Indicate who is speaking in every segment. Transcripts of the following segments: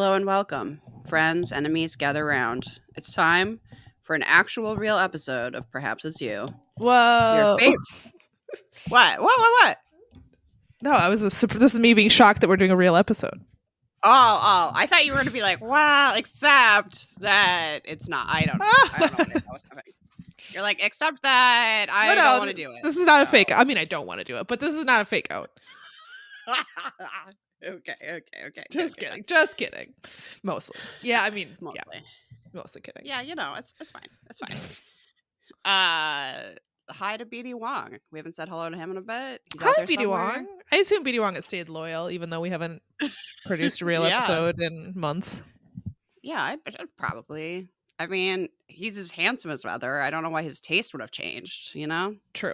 Speaker 1: Hello and welcome. Friends, enemies, gather round. It's time for an actual real episode of Perhaps It's You.
Speaker 2: Whoa.
Speaker 1: What?
Speaker 2: No, this is me being shocked that we're doing a real episode.
Speaker 1: Oh, I thought you were going to be like, well, except that it's not. I don't know what I was having. You're like, except that I don't want to do it.
Speaker 2: This is not a fake. I mean, I don't want to do it, but this is not a fake out.
Speaker 1: Okay.
Speaker 2: Just kidding. Mostly. Yeah, I mean,
Speaker 1: Mostly.
Speaker 2: Yeah. Mostly kidding.
Speaker 1: Yeah, it's fine. It's fine. Hi to BD Wong. We haven't said hello to him in a bit. He's
Speaker 2: Hi, BD Wong. I assume BD Wong has stayed loyal, even though we haven't produced a real episode in months.
Speaker 1: Yeah, I probably. I mean, he's as handsome as ever. I don't know why his taste would have changed, you know?
Speaker 2: True.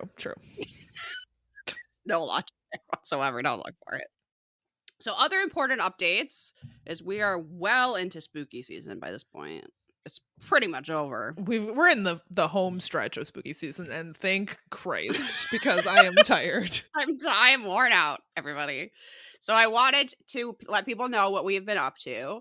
Speaker 1: No logic whatsoever. Don't look for it. So other important updates is we are well into spooky season by this point. It's pretty much over.
Speaker 2: We're in the home stretch of spooky season, and thank Christ, because I am tired.
Speaker 1: I'm worn out, everybody. So I wanted to let people know what we've been up to.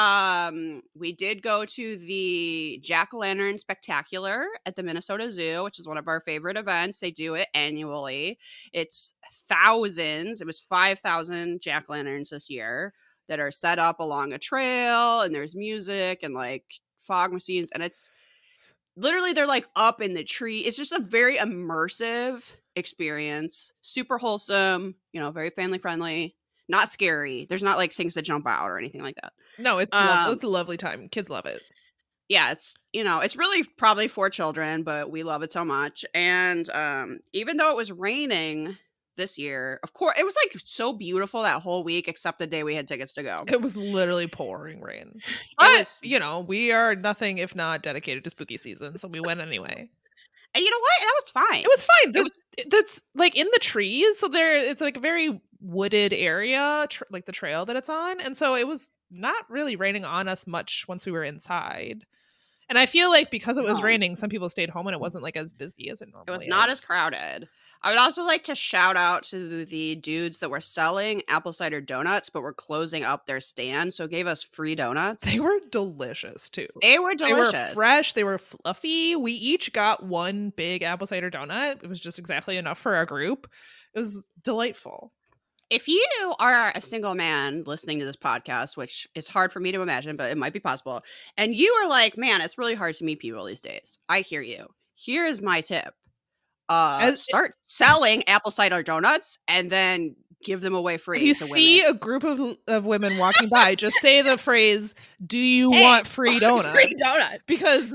Speaker 1: We did go to the Jack-o'-lantern Spectacular at the Minnesota Zoo, which is one of our favorite events. They do it annually. It's thousands. It was 5,000 jack-o'-lanterns this year that are set up along a trail, and there's music and like fog machines, and it's literally they're like up in the tree. It's just a very immersive experience, super wholesome, very family friendly, not scary. There's not like things that jump out or anything like that.
Speaker 2: No, it's a lovely time. Kids love it.
Speaker 1: Yeah, it's really probably for children, but we love it so much. And even though it was raining this year, of course, it was like so beautiful that whole week, except the day we had tickets to go.
Speaker 2: It was literally pouring rain. But, we are nothing if not dedicated to spooky season, so we went anyway.
Speaker 1: And you know what? That was fine.
Speaker 2: It was fine. That's like in the trees, so it's like a very wooded area, like the trail that it's on, and so it was not really raining on us much once we were inside. And I feel like because it was raining, some people stayed home and it wasn't like as busy as it normally is.
Speaker 1: It was not as crowded. I would also like to shout out to the dudes that were selling apple cider donuts, but were closing up their stand, so gave us free donuts.
Speaker 2: They were delicious, too.
Speaker 1: They were delicious.
Speaker 2: They were fresh. They were fluffy. We each got one big apple cider donut. It was just exactly enough for our group. It was delightful.
Speaker 1: If you are a single man listening to this podcast, which is hard for me to imagine, but it might be possible, and you are like, man, it's really hard to meet people these days. I hear you. Here is my tip. Start selling apple cider donuts and then give them away free.
Speaker 2: If you see a group of women walking by, just say the phrase, "Do you want free donut?"
Speaker 1: Free donut.
Speaker 2: Because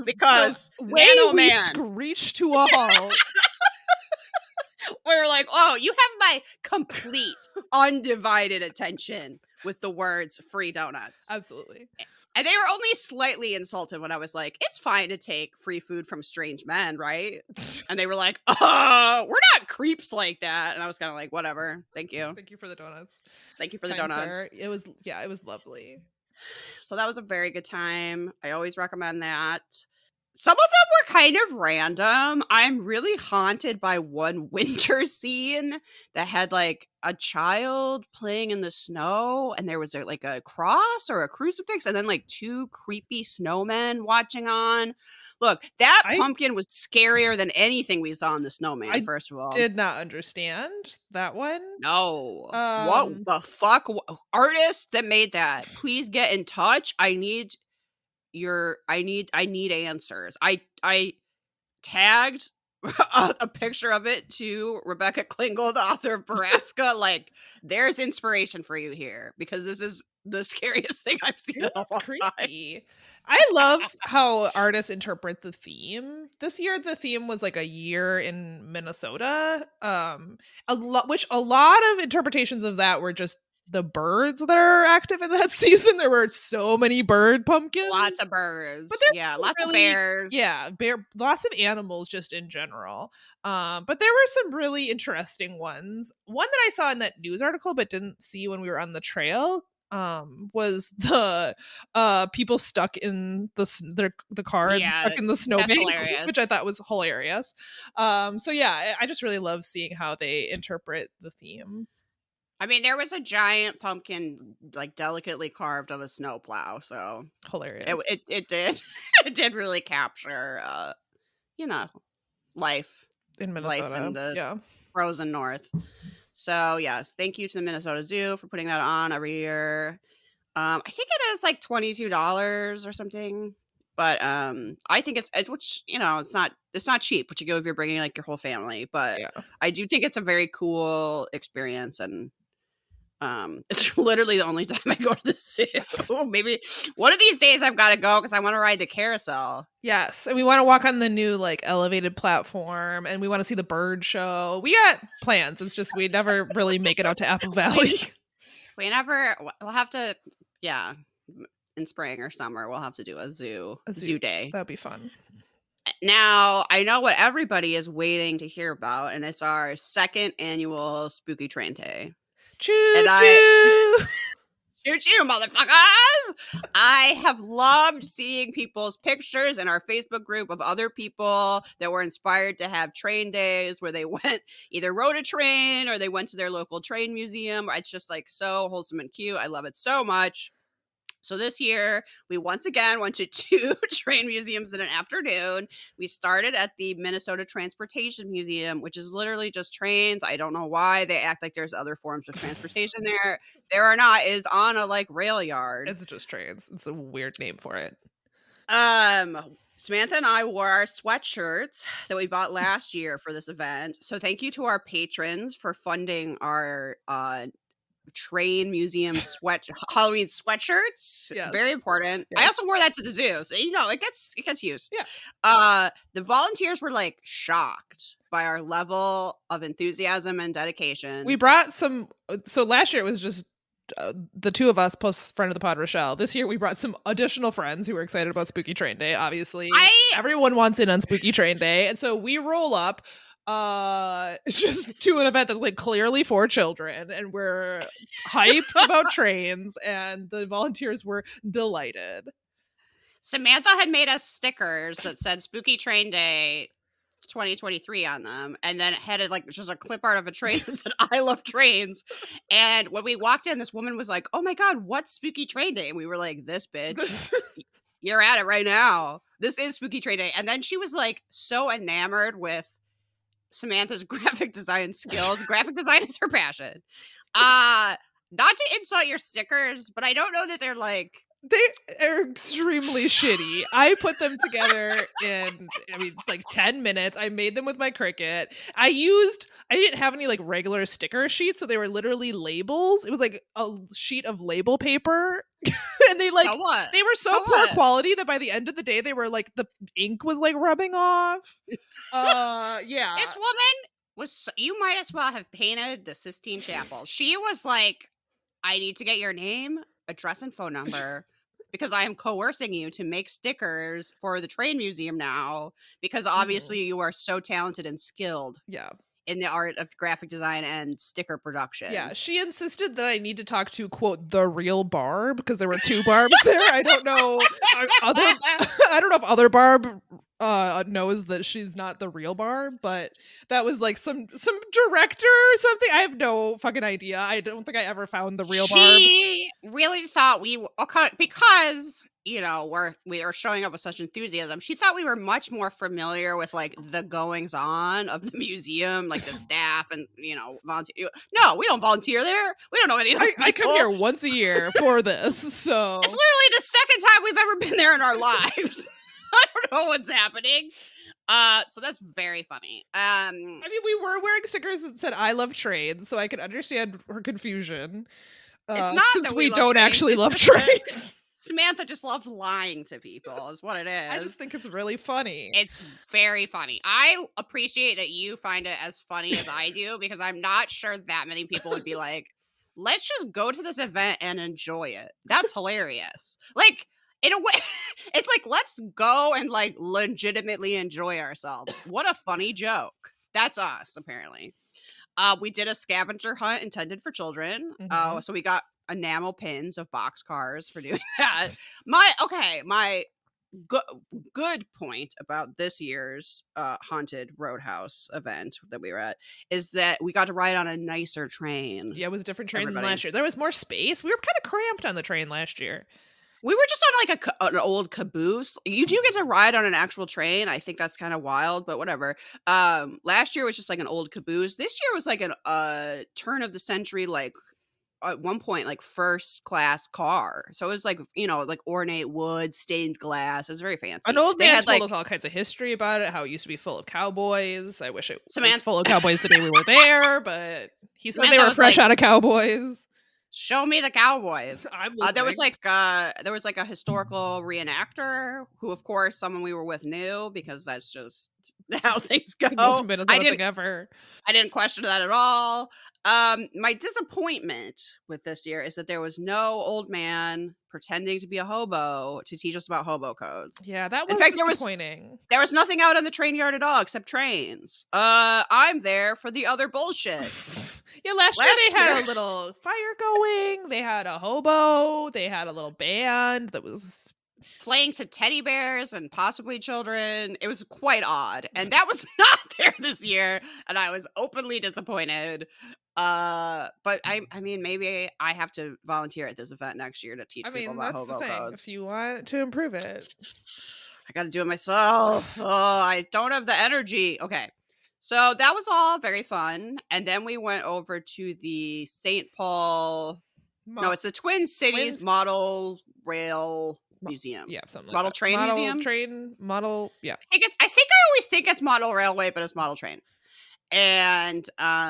Speaker 2: we screech to a halt.
Speaker 1: We're like, oh, you have my complete undivided attention with the words free donuts.
Speaker 2: Absolutely.
Speaker 1: And they were only slightly insulted when I was like, it's fine to take free food from strange men, right? And they were like, oh, we're not creeps like that. And I was kind of like, whatever. Thank you.
Speaker 2: Thank you for the donuts.
Speaker 1: Thank you for the donuts.
Speaker 2: Sir. It was lovely.
Speaker 1: So that was a very good time. I always recommend that. Some of them were kind of random. I'm really haunted by one winter scene that had like a child playing in the snow, and there was like a cross or a crucifix, and then like two creepy snowmen watching on. Look, that pumpkin was scarier than anything we saw in the snowman, first of all.
Speaker 2: I did not understand that one.
Speaker 1: No. What the fuck? Artists that made that, please get in touch. I need answers. I tagged a picture of it to Rebecca Klingel, the author of Baraska. Like, there's inspiration for you here, because this is the scariest thing I've seen in a long time.
Speaker 2: I love how artists interpret the theme. This year, the theme was like a year in Minnesota. A lot of interpretations of that were just the birds that are active in that season. There were so many bird pumpkins.
Speaker 1: Lots of birds.
Speaker 2: But
Speaker 1: lots of bears.
Speaker 2: Yeah, lots of animals just in general. But there were some really interesting ones. One that I saw in that news article but didn't see when we were on the trail was the people stuck in the car and stuck in the snowbank, which I thought was hilarious. So yeah, I just really love seeing how they interpret the theme.
Speaker 1: I mean, there was a giant pumpkin, like delicately carved of a snowplow, so
Speaker 2: Hilarious.
Speaker 1: it did it did really capture, you know, life
Speaker 2: In
Speaker 1: life in
Speaker 2: Minnesota.
Speaker 1: the
Speaker 2: Yeah.
Speaker 1: frozen north. So yes, thank you to the Minnesota Zoo for putting that on every year. I think it is like $22 or something, but I think it's which it's not cheap, but you go if you're bringing like your whole family. But
Speaker 2: Yeah.
Speaker 1: I do think it's a very cool experience, and it's literally the only time I go to the zoo. Maybe one of these days I've got to go because I want to ride the carousel.
Speaker 2: Yes, and we want to walk on the new like elevated platform, and we want to see the bird show. We got plans. It's just we never really make it out to Apple Valley.
Speaker 1: We'll have to, yeah, in spring or summer we'll have to do a zoo day.
Speaker 2: That'd be fun.
Speaker 1: Now, I know what everybody is waiting to hear about, and it's our second annual Spooky Train Day.
Speaker 2: Choo choo!
Speaker 1: Choo choo, motherfuckers! I have loved seeing people's pictures in our Facebook group of other people that were inspired to have train days where they either rode a train or they went to their local train museum. It's just like so wholesome and cute. I love it so much. So this year, we once again went to 2 train museums in an afternoon. We started at the Minnesota Transportation Museum, which is literally just trains. I don't know why they act like there's other forms of transportation there. There are not. It is on a like rail yard.
Speaker 2: It's just trains. It's a weird name for it.
Speaker 1: Samantha and I wore our sweatshirts that we bought last year for this event. So thank you to our patrons for funding our train museum Halloween sweatshirts.
Speaker 2: Yes.
Speaker 1: Very important.
Speaker 2: Yes.
Speaker 1: I also wore that to the zoo, so it gets used.
Speaker 2: Yeah.
Speaker 1: The volunteers were like shocked by our level of enthusiasm and dedication.
Speaker 2: We brought some. So last year it was just the 2 of us plus friend of the pod Rochelle. This year we brought some additional friends who were excited about Spooky Train Day. Obviously, everyone wants in on Spooky Train Day, and so we roll up. It's just to an event that's like clearly for children, and we're hyped about trains, and the volunteers were delighted.
Speaker 1: Samantha had made us stickers that said Spooky Train Day 2023 on them, and then it had like just a clip art of a train that said I love trains. And when we walked in, this woman was like, oh my god, what's Spooky Train Day? And we were like, this bitch, you're at it right now. This is Spooky Train Day. And then she was like so enamored with Samantha's graphic design skills. Graphic design is her passion. Not to insult your stickers, but I don't know that they're like
Speaker 2: They're extremely shitty. I put them together in, like 10 minutes. I made them with my Cricut. I didn't have any like regular sticker sheets, so they were literally labels. It was like a sheet of label paper. And they like, they were so poor quality that by the end of the day, they were like, the ink was like rubbing off. Yeah.
Speaker 1: This woman you might as well have painted the Sistine Chapel. She was like, I need to get your name, address, and phone number because I am coercing you to make stickers for the train museum now because obviously you are so talented and skilled.
Speaker 2: Yeah.
Speaker 1: In the art of graphic design and sticker production.
Speaker 2: Yeah, she insisted that I need to talk to, quote, the real Barb, because there were 2 Barbs there. I don't know. I don't know if other Barb knows that she's not the real Barb, but that was like some director or something. I have no fucking idea. I don't think I ever found the real Barb.
Speaker 1: She really thought because we are showing up with such enthusiasm. She thought we were much more familiar with like the goings on of the museum, like the staff and volunteer. No, we don't volunteer there. We don't know any of those
Speaker 2: I come here once a year for this, so
Speaker 1: it's literally the second time we've ever been there in our lives. I don't know what's happening. So that's very funny.
Speaker 2: We were wearing stickers that said "I love trains," so I could understand her confusion.
Speaker 1: It's not
Speaker 2: since
Speaker 1: that
Speaker 2: we don't actually love trains.
Speaker 1: Samantha just loves lying to people is what it is.
Speaker 2: I just think it's really funny.
Speaker 1: It's very funny. I appreciate that you find it as funny as I do because I'm not sure that many people would be like, let's just go to this event and enjoy it. That's hilarious. Like, in a way, it's like, let's go and like legitimately enjoy ourselves. What a funny joke. That's us, apparently. We did a scavenger hunt intended for children. So we got enamel pins of boxcars for doing that. My good point about this year's haunted roadhouse event that we were at is that we got to ride on a nicer train.
Speaker 2: Yeah, it was a different train than last year. There was more space. We were kind of cramped on the train last year.
Speaker 1: We were just on like an old caboose. You do get to ride on an actual train. I think that's kind of wild, but whatever. Last year was just like an old caboose. This year was like an turn of the century, like at one point, like first class car. So it was like, like ornate wood, stained glass. It was very fancy.
Speaker 2: An old man told us all kinds of history about it, how it used to be full of cowboys. I wish it was full of cowboys the day we were there, but he said they were fresh out of cowboys.
Speaker 1: Show me the cowboys.
Speaker 2: I'm
Speaker 1: there was like a historical reenactor who, of course, someone we were with knew, because that's just how things go.
Speaker 2: The most Minnesota thing ever.
Speaker 1: I didn't question that at all. My disappointment with this year is that there was no old man pretending to be a hobo to teach us about hobo codes.
Speaker 2: Yeah, that was disappointing.
Speaker 1: There was nothing out on the train yard at all except trains. I'm there for the other bullshit.
Speaker 2: Yeah, last year they had a little fire going. They had a hobo. They had a little band that was
Speaker 1: playing to teddy bears and possibly children. It was quite odd, and that was not there this year, and I was openly disappointed. But I mean, maybe I have to volunteer at this event next year to teach people about hobo codes.
Speaker 2: If you want to improve it,
Speaker 1: I got to do it myself. Oh, I don't have the energy. Okay. So that was all very fun. And then we went over to the St. Paul. No, it's the Twin Cities Model Rail Museum.
Speaker 2: Yeah, something like
Speaker 1: Model
Speaker 2: that.
Speaker 1: Train Museum.
Speaker 2: Yeah.
Speaker 1: I think I always think it's Model Railway, but it's Model Train. And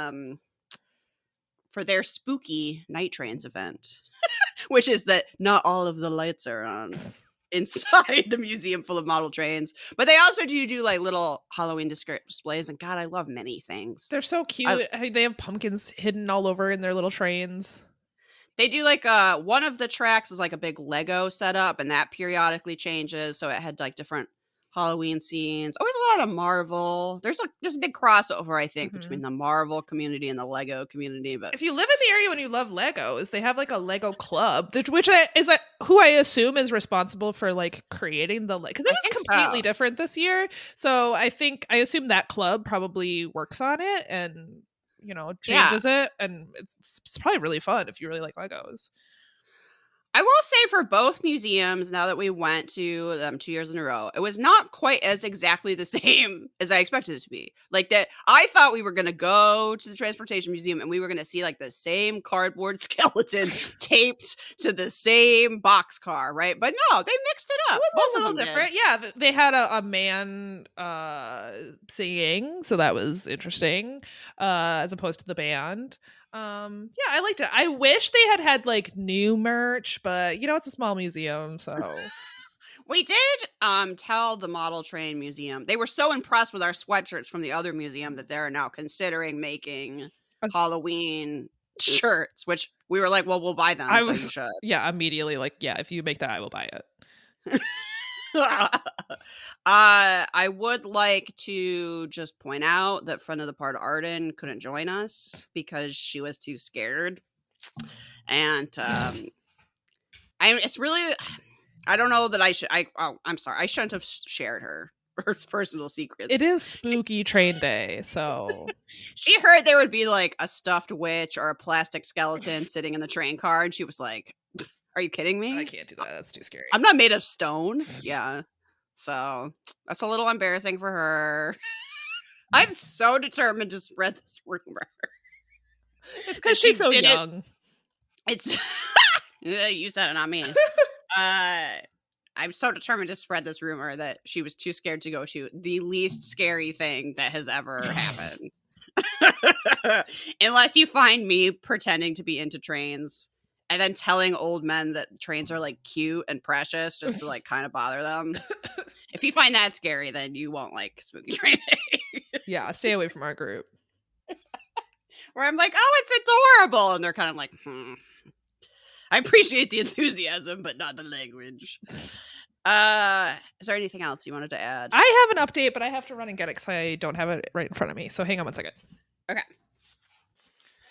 Speaker 1: for their spooky night trains event, which is that not all of the lights are on inside the museum full of model trains, but they also do like little Halloween displays, and God, I love many things.
Speaker 2: They're so cute. They have pumpkins hidden all over in their little trains.
Speaker 1: They do like one of the tracks is like a big Lego setup, and that periodically changes, so it had like different Halloween scenes. Always a lot of Marvel. There's a big crossover, I think, between the Marvel community and the Lego community. But
Speaker 2: if you live in the area and you love Legos, they have like a Lego club, which is who I assume is responsible for like creating the because it was completely different this year. So I assume that club probably works on it and changes it, and it's probably really fun if you really like Legos.
Speaker 1: I will say for both museums, now that we went to them 2 years in a row, it was not quite as exactly the same as I expected it to be. Like that, I thought we were going to go to the Transportation Museum and we were going to see like the same cardboard skeleton taped to the same boxcar, right? But no, they mixed it up.
Speaker 2: It was a little different. Yeah, they had a man singing, so that was interesting, as opposed to the band. Yeah, I liked it. I wish they had like new merch, but it's a small museum, so
Speaker 1: we did tell the Model Train Museum. They were so impressed with our sweatshirts from the other museum that they're now considering making Halloween shirts, which we were like, well, we'll buy them. You should.
Speaker 2: Yeah, immediately like, yeah, if you make that, I will buy it.
Speaker 1: I would like to just point out that friend of the part Arden couldn't join us because she was too scared, and it's really, I don't know that I should. I'm sorry, I shouldn't have shared her personal secrets.
Speaker 2: It is spooky train day, so
Speaker 1: she heard there would be like a stuffed witch or a plastic skeleton sitting in the train car, and she was like, "Are you kidding me?
Speaker 2: I can't do that. That's too scary.
Speaker 1: I'm not made of stone." Yeah. So that's a little embarrassing for her. I'm so determined to spread this rumor.
Speaker 2: It's because she's so young.
Speaker 1: It's you said it, not me. I'm so determined to spread this rumor that she was too scared to go shoot the least scary thing that has ever happened. Unless you find me pretending to be into trains and then telling old men that trains are like cute and precious just to like kind of bother them. If you find that scary, then you won't like spooky train day.
Speaker 2: Yeah, stay away from our group.
Speaker 1: Where I'm like, oh, it's adorable. And they're kind of like, I appreciate the enthusiasm, but not the language. Is there anything else you wanted to add?
Speaker 2: I have an update, but I have to run and get it because I don't have it right in front of me. So hang on one second.
Speaker 1: Okay.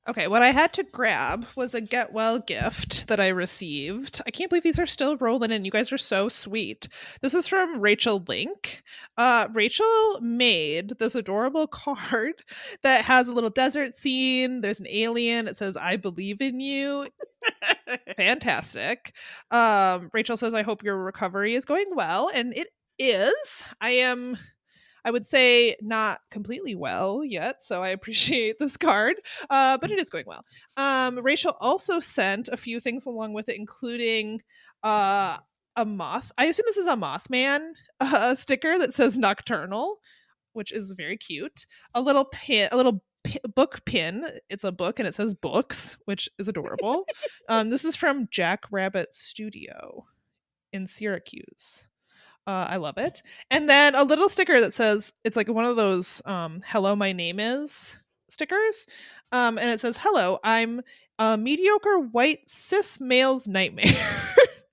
Speaker 2: Okay, what I had to grab was a get well gift that I received. I can't believe these are still rolling in. You guys are so sweet. This is from Rachel Link. Rachel made this adorable card that has a little desert scene. There's an alien. It says, "I believe in you." Fantastic. Rachel says, "I hope your recovery is going well." And it is. I would say not completely well yet, so I appreciate this card, but it is going well. Rachel also sent a few things along with it, including a moth. I assume this is a Mothman sticker that says Nocturnal, which is very cute. A little pin, book pin. It's a book and it says books, which is adorable. This is from Jack Rabbit Studio in Syracuse. I love it. And then a little sticker that says, it's like one of those "Hello, my name is" stickers. And it says, "Hello, I'm a mediocre white cis male's nightmare."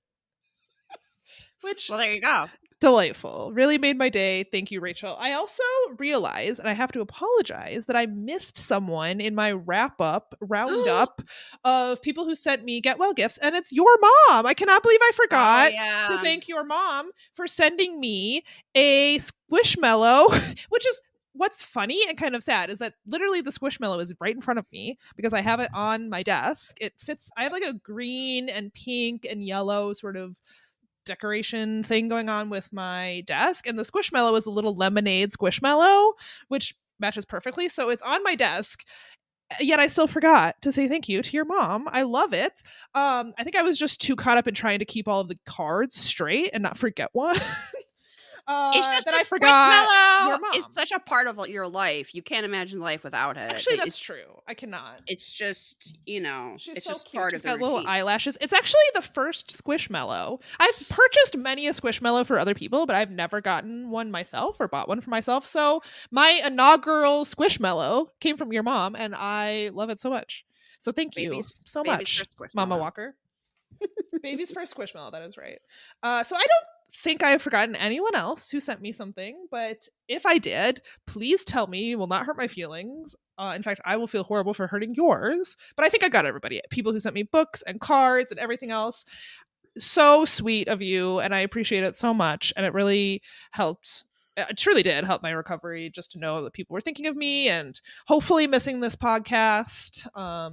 Speaker 2: Which,
Speaker 1: Well, there you go.
Speaker 2: delightful. Really made my day. Thank you, Rachel. I also realized, and I have to apologize, that I missed someone in my roundup of people who sent me get well gifts, and it's your mom. I cannot believe I forgot to thank your mom for sending me a Squishmallow, which is what's funny and kind of sad is that literally the Squishmallow is right in front of me because I have it on my desk. It fits. I have like a green and pink and yellow sort of decoration thing going on with my desk, and the Squishmallow is a little lemonade Squishmallow, which matches perfectly. So it's on my desk, yet I still forgot to say thank you to your mom. I love it. I think I was just too caught up in trying to keep all of the cards straight and not forget one.
Speaker 1: It's just
Speaker 2: that
Speaker 1: the
Speaker 2: I forgot your
Speaker 1: Squishmallow
Speaker 2: mom.
Speaker 1: is such a part of your life. You can't imagine life without it.
Speaker 2: Actually, that's true. I cannot.
Speaker 1: It's just,
Speaker 2: She's
Speaker 1: it's
Speaker 2: so
Speaker 1: just
Speaker 2: cute.
Speaker 1: part
Speaker 2: She's
Speaker 1: of the
Speaker 2: got little
Speaker 1: routine.
Speaker 2: eyelashes. It's actually the first Squishmallow. I've purchased many a Squishmallow for other people, but I've never gotten one myself or bought one for myself. So my inaugural Squishmallow came from your mom, and I love it so much. So thank you so much,
Speaker 1: first Squishmallow.
Speaker 2: Mama Walker. Baby's first Squishmallow. That is right. So I don't think I've forgotten anyone else who sent me something, but if I did, please tell me. You will not hurt my feelings. In fact, I will feel horrible for hurting yours. But I think I got everybody. People who sent me books and cards and everything else. So sweet of you, and I appreciate it so much. And it really helped. It truly did help my recovery just to know that people were thinking of me and hopefully missing this podcast.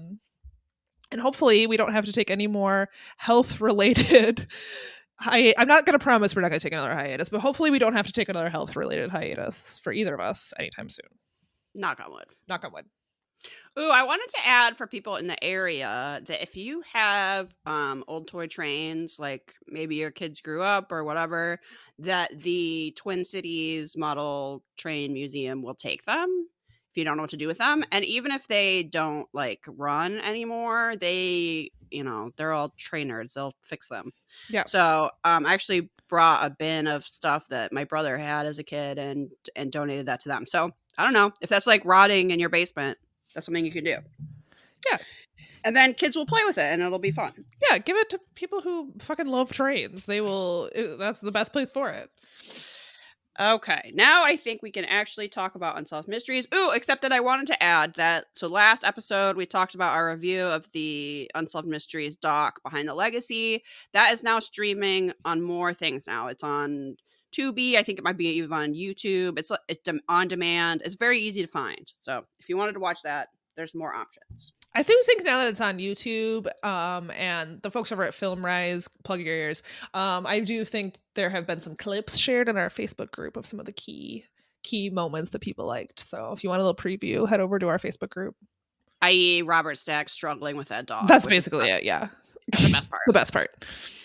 Speaker 2: And hopefully we don't have to take any more health related I'm not going to promise we're not going to take another hiatus, but hopefully we don't have to take another health related hiatus for either of us anytime soon.
Speaker 1: Knock on wood.
Speaker 2: Knock on wood.
Speaker 1: Ooh, I wanted to add for people in the area that if you have old toy trains, like maybe your kids grew up or whatever, that the Twin Cities Model Train Museum will take them if you don't know what to do with them. And even if they don't like run anymore, they, they're all train nerds. They'll fix them.
Speaker 2: Yeah.
Speaker 1: So I actually brought a bin of stuff that my brother had as a kid and donated that to them. So I don't know if that's like rotting in your basement. That's something you can do.
Speaker 2: Yeah.
Speaker 1: And then kids will play with it and it'll be fun.
Speaker 2: Yeah, give it to people who fucking love trains. That's the best place for it.
Speaker 1: Okay, now I think we can actually talk about Unsolved Mysteries. Ooh, except that I wanted to add that, so last episode we talked about our review of the Unsolved Mysteries doc Behind the Legacy. That is now streaming on more things now. It's on Tubi. I think it might be even on YouTube. It's on demand. It's very easy to find. So if you wanted to watch that, there's more options.
Speaker 2: I think now that it's on YouTube, and the folks over at FilmRise, plug your ears. I do think there have been some clips shared in our Facebook group of some of the key moments that people liked. So if you want a little preview, head over to our Facebook group.
Speaker 1: I.e. Robert Stack struggling with that dog.
Speaker 2: That's basically it. Yeah,
Speaker 1: that's the best part.
Speaker 2: The best part.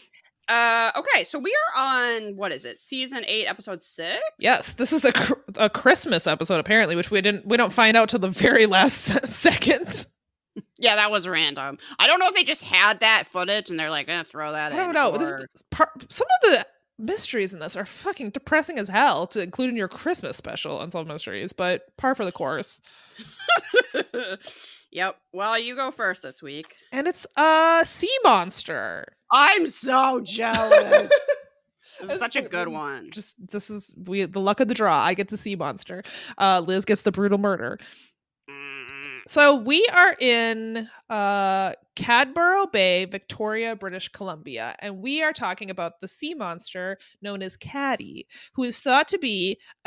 Speaker 1: Okay, so we are on, what is it, season 8, episode 6?
Speaker 2: Yes, this is a Christmas episode apparently, which we don't find out till the very last second.
Speaker 1: Yeah, that was random. I don't know if they just had that footage and they're like, throw that in.
Speaker 2: I don't know. Some of the mysteries in this are fucking depressing as hell to include in your Christmas special, Unsolved Mysteries, but par for the course.
Speaker 1: Yep. Well, you go first this week.
Speaker 2: And it's a sea monster.
Speaker 1: I'm so jealous. This is such a good one.
Speaker 2: This is the luck of the draw. I get the sea monster. Liz gets the brutal murder. So we are in Cadborough Bay, Victoria, British Columbia, and we are talking about the sea monster known as Caddy, who is thought to be a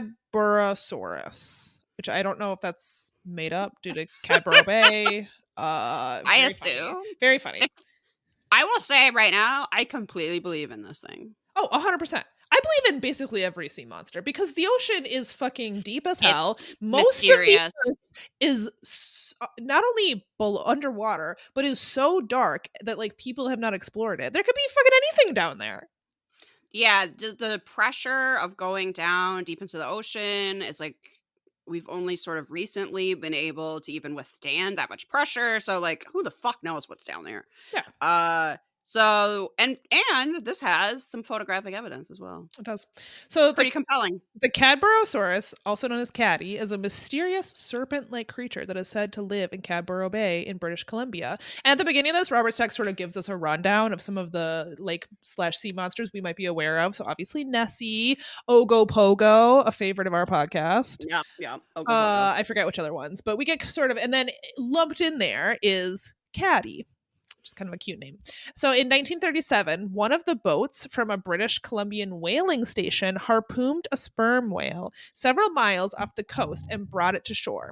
Speaker 2: Cadborosaurus, which I don't know if that's made up due to Cadborough Bay.
Speaker 1: I
Speaker 2: Very
Speaker 1: assume.
Speaker 2: funny. Very funny.
Speaker 1: I will say right now, I completely believe in this thing.
Speaker 2: Oh, 100%. I believe in basically every sea monster because the ocean is fucking deep as hell.
Speaker 1: It's
Speaker 2: Most
Speaker 1: mysterious.
Speaker 2: of the earth is not only underwater, but is so dark that like people have not explored it. There could be fucking anything down there.
Speaker 1: Yeah, the pressure of going down deep into the ocean is like we've only sort of recently been able to even withstand that much pressure. So like, who the fuck knows what's down there?
Speaker 2: Yeah.
Speaker 1: So and this has some photographic evidence as well.
Speaker 2: It does. So
Speaker 1: pretty compelling.
Speaker 2: The Cadborosaurus, also known as Caddy, is a mysterious serpent-like creature that is said to live in Cadborough Bay in British Columbia. And at the beginning of this, Robert's text sort of gives us a rundown of some of the lake/sea monsters we might be aware of. So obviously Nessie, Ogopogo, a favorite of our podcast.
Speaker 1: Yeah.
Speaker 2: I forget which other ones, but we get sort of, and then lumped in there is Caddy. Which is kind of a cute name. So in 1937, one of the boats from a British Columbian whaling station harpooned a sperm whale several miles off the coast and brought it to shore.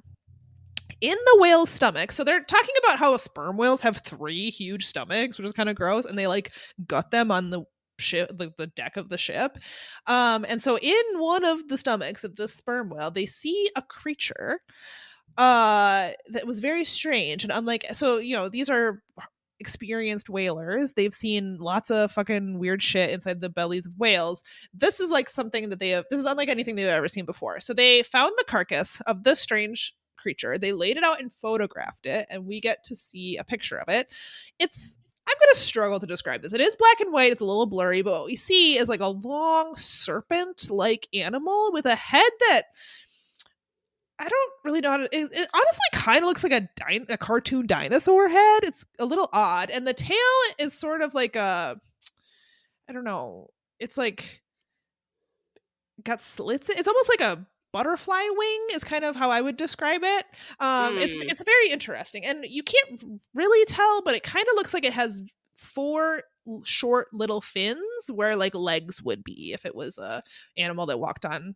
Speaker 2: In the whale's stomach, so they're talking about how sperm whales have 3 huge stomachs, which is kind of gross, and they like gut them on the ship, the deck of the ship. And so in one of the stomachs of this sperm whale, they see a creature that was very strange and unlike. So these are experienced whalers. They've seen lots of fucking weird shit inside the bellies of whales. This is like something that this is unlike anything they've ever seen before. So they found the carcass of this strange creature. They laid it out and photographed it, and we get to see a picture of it. I'm going to struggle to describe this. It is black and white. It's a little blurry, but what we see is like a long serpent-like animal with a head that I don't really know how to. It honestly kind of looks like a cartoon dinosaur head. It's a little odd, and the tail is sort of like I don't know. It's like got slits. It's almost like a butterfly wing is kind of how I would describe it. It's very interesting, and you can't really tell, but it kind of looks like it has 4 short little fins where like legs would be if it was a animal that walked on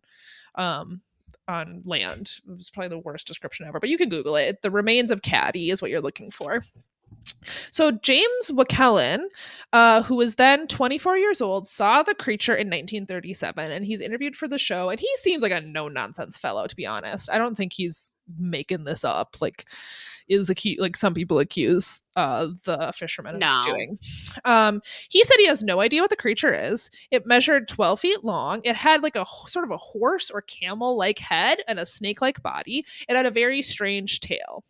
Speaker 2: land. It was probably the worst description ever, but you can Google it. The remains of Caddy is what you're looking for. So James Wakelin, who was then 24 years old, saw the creature in 1937, and he's interviewed for the show, and he seems like a no-nonsense fellow, to be honest. I don't think he's making this up, like some people accuse the fishermen of doing. He said he has no idea what the creature is. It measured 12 feet long. It had like a sort of a horse or camel-like head and a snake-like body. It had a very strange tail.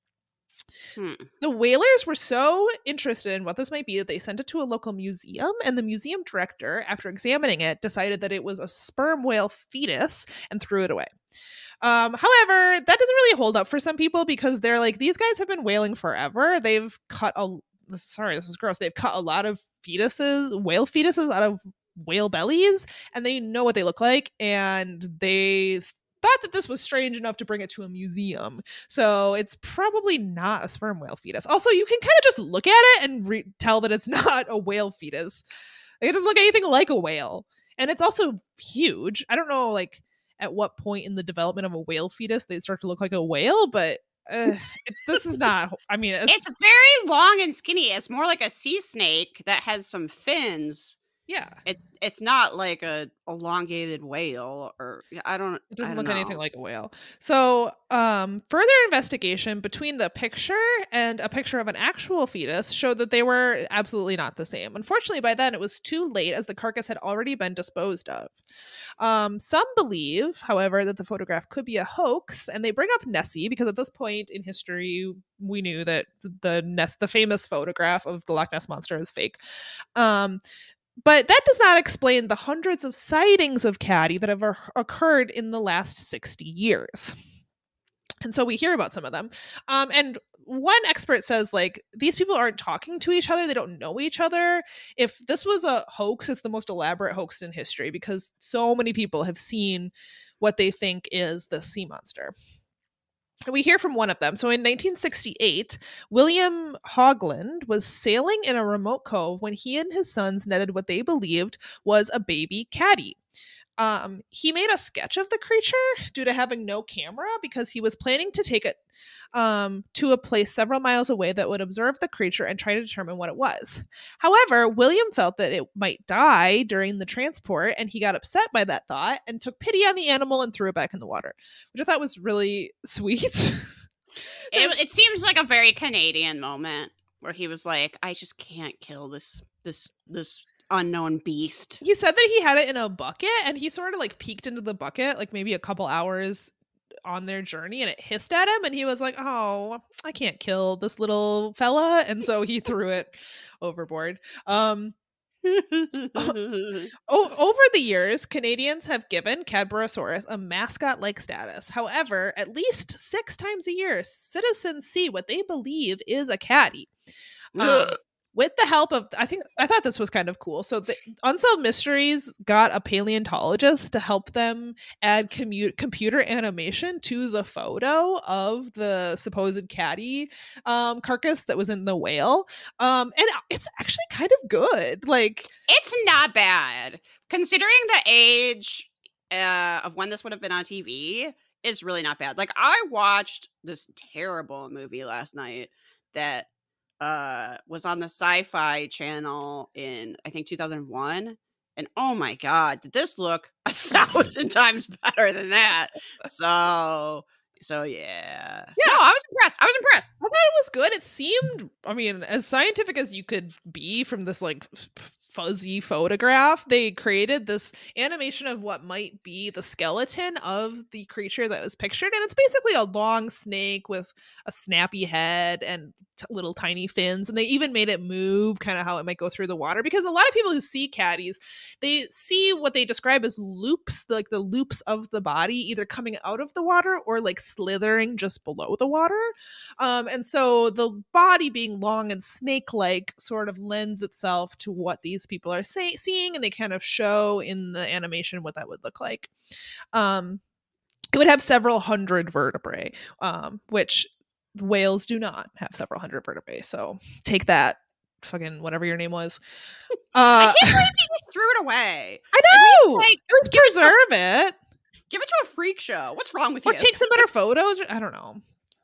Speaker 2: The whalers were so interested in what this might be that they sent it to a local museum, and the museum director, after examining it, decided that it was a sperm whale fetus and threw it away. However, that doesn't really hold up for some people because they're like, these guys have been whaling forever. They've cut this is gross. They've cut a lot of whale fetuses out of whale bellies, and they know what they look like, and they thought that this was strange enough to bring it to a museum. So it's probably not a sperm whale fetus. Also, you can kind of just look at it and tell that it's not a whale fetus. It doesn't look anything like a whale. And it's also huge. I don't know, like, at what point in the development of a whale fetus they start to look like a whale, but this is not, I mean,
Speaker 1: it's very long and skinny. It's more like a sea snake that has some fins.
Speaker 2: Yeah,
Speaker 1: it's not like a elongated whale, or it
Speaker 2: doesn't look anything like a whale. So further investigation between the picture and a picture of an actual fetus showed that they were absolutely not the same. Unfortunately, by then it was too late, as the carcass had already been disposed of. Some believe, however, that the photograph could be a hoax, and they bring up Nessie because at this point in history we knew that the famous photograph of the Loch Ness Monster is fake. But that does not explain the hundreds of sightings of Caddy that have occurred in the last 60 years. And so we hear about some of them. And one expert says, like, these people aren't talking to each other. They don't know each other. If this was a hoax, it's the most elaborate hoax in history because so many people have seen what they think is the sea monster. We hear from one of them. So in 1968, William Hogland was sailing in a remote cove when he and his sons netted what they believed was a baby caddy. He made a sketch of the creature due to having no camera because he was planning to take it to a place several miles away that would observe the creature and try to determine what it was. However, William felt that it might die during the transport, and he got upset by that thought and took pity on the animal and threw it back in the water, which I thought was really sweet.
Speaker 1: It seems like a very Canadian moment where he was like, I just can't kill this unknown beast.
Speaker 2: He said that he had it in a bucket, and he sort of like peeked into the bucket like maybe a couple hours on their journey, and it hissed at him, and he was like, oh, I can't kill this little fella, and so he threw it overboard. Over the years, Canadians have given Cadborosaurus a mascot-like status. However, at least 6 times a year, citizens see what they believe is a caddy. With the help of, I thought this was kind of cool. So the Unsolved Mysteries got a paleontologist to help them add computer animation to the photo of the supposed caddy carcass that was in the whale. And it's actually kind of good. Like,
Speaker 1: it's not bad considering the age of when this would have been on TV. It's really not bad. Like, I watched this terrible movie last night that was on the Sci-Fi Channel in, I think, 2001, and oh my god, did this look 1,000 times better than that. So yeah. No, I was impressed.
Speaker 2: I thought it was good. It seemed, I mean, as scientific as you could be from this like fuzzy photograph. They created this animation of what might be the skeleton of the creature that was pictured, and it's basically a long snake with a snappy head and little tiny fins, and they even made it move kind of how it might go through the water, because a lot of people who see caddies, they see what they describe as loops, like the loops of the body either coming out of the water or like slithering just below the water, and so the body being long and snake-like sort of lends itself to what these people are seeing, and they kind of show in the animation what that would look like. It would have several hundred vertebrae, which whales do not have several hundred vertebrae. So take that, fucking whatever your name was.
Speaker 1: I can't believe he just threw it away.
Speaker 2: I know. Let's preserve it.
Speaker 1: Give it to a freak show. What's wrong with you?
Speaker 2: Or take some better photos. I don't know.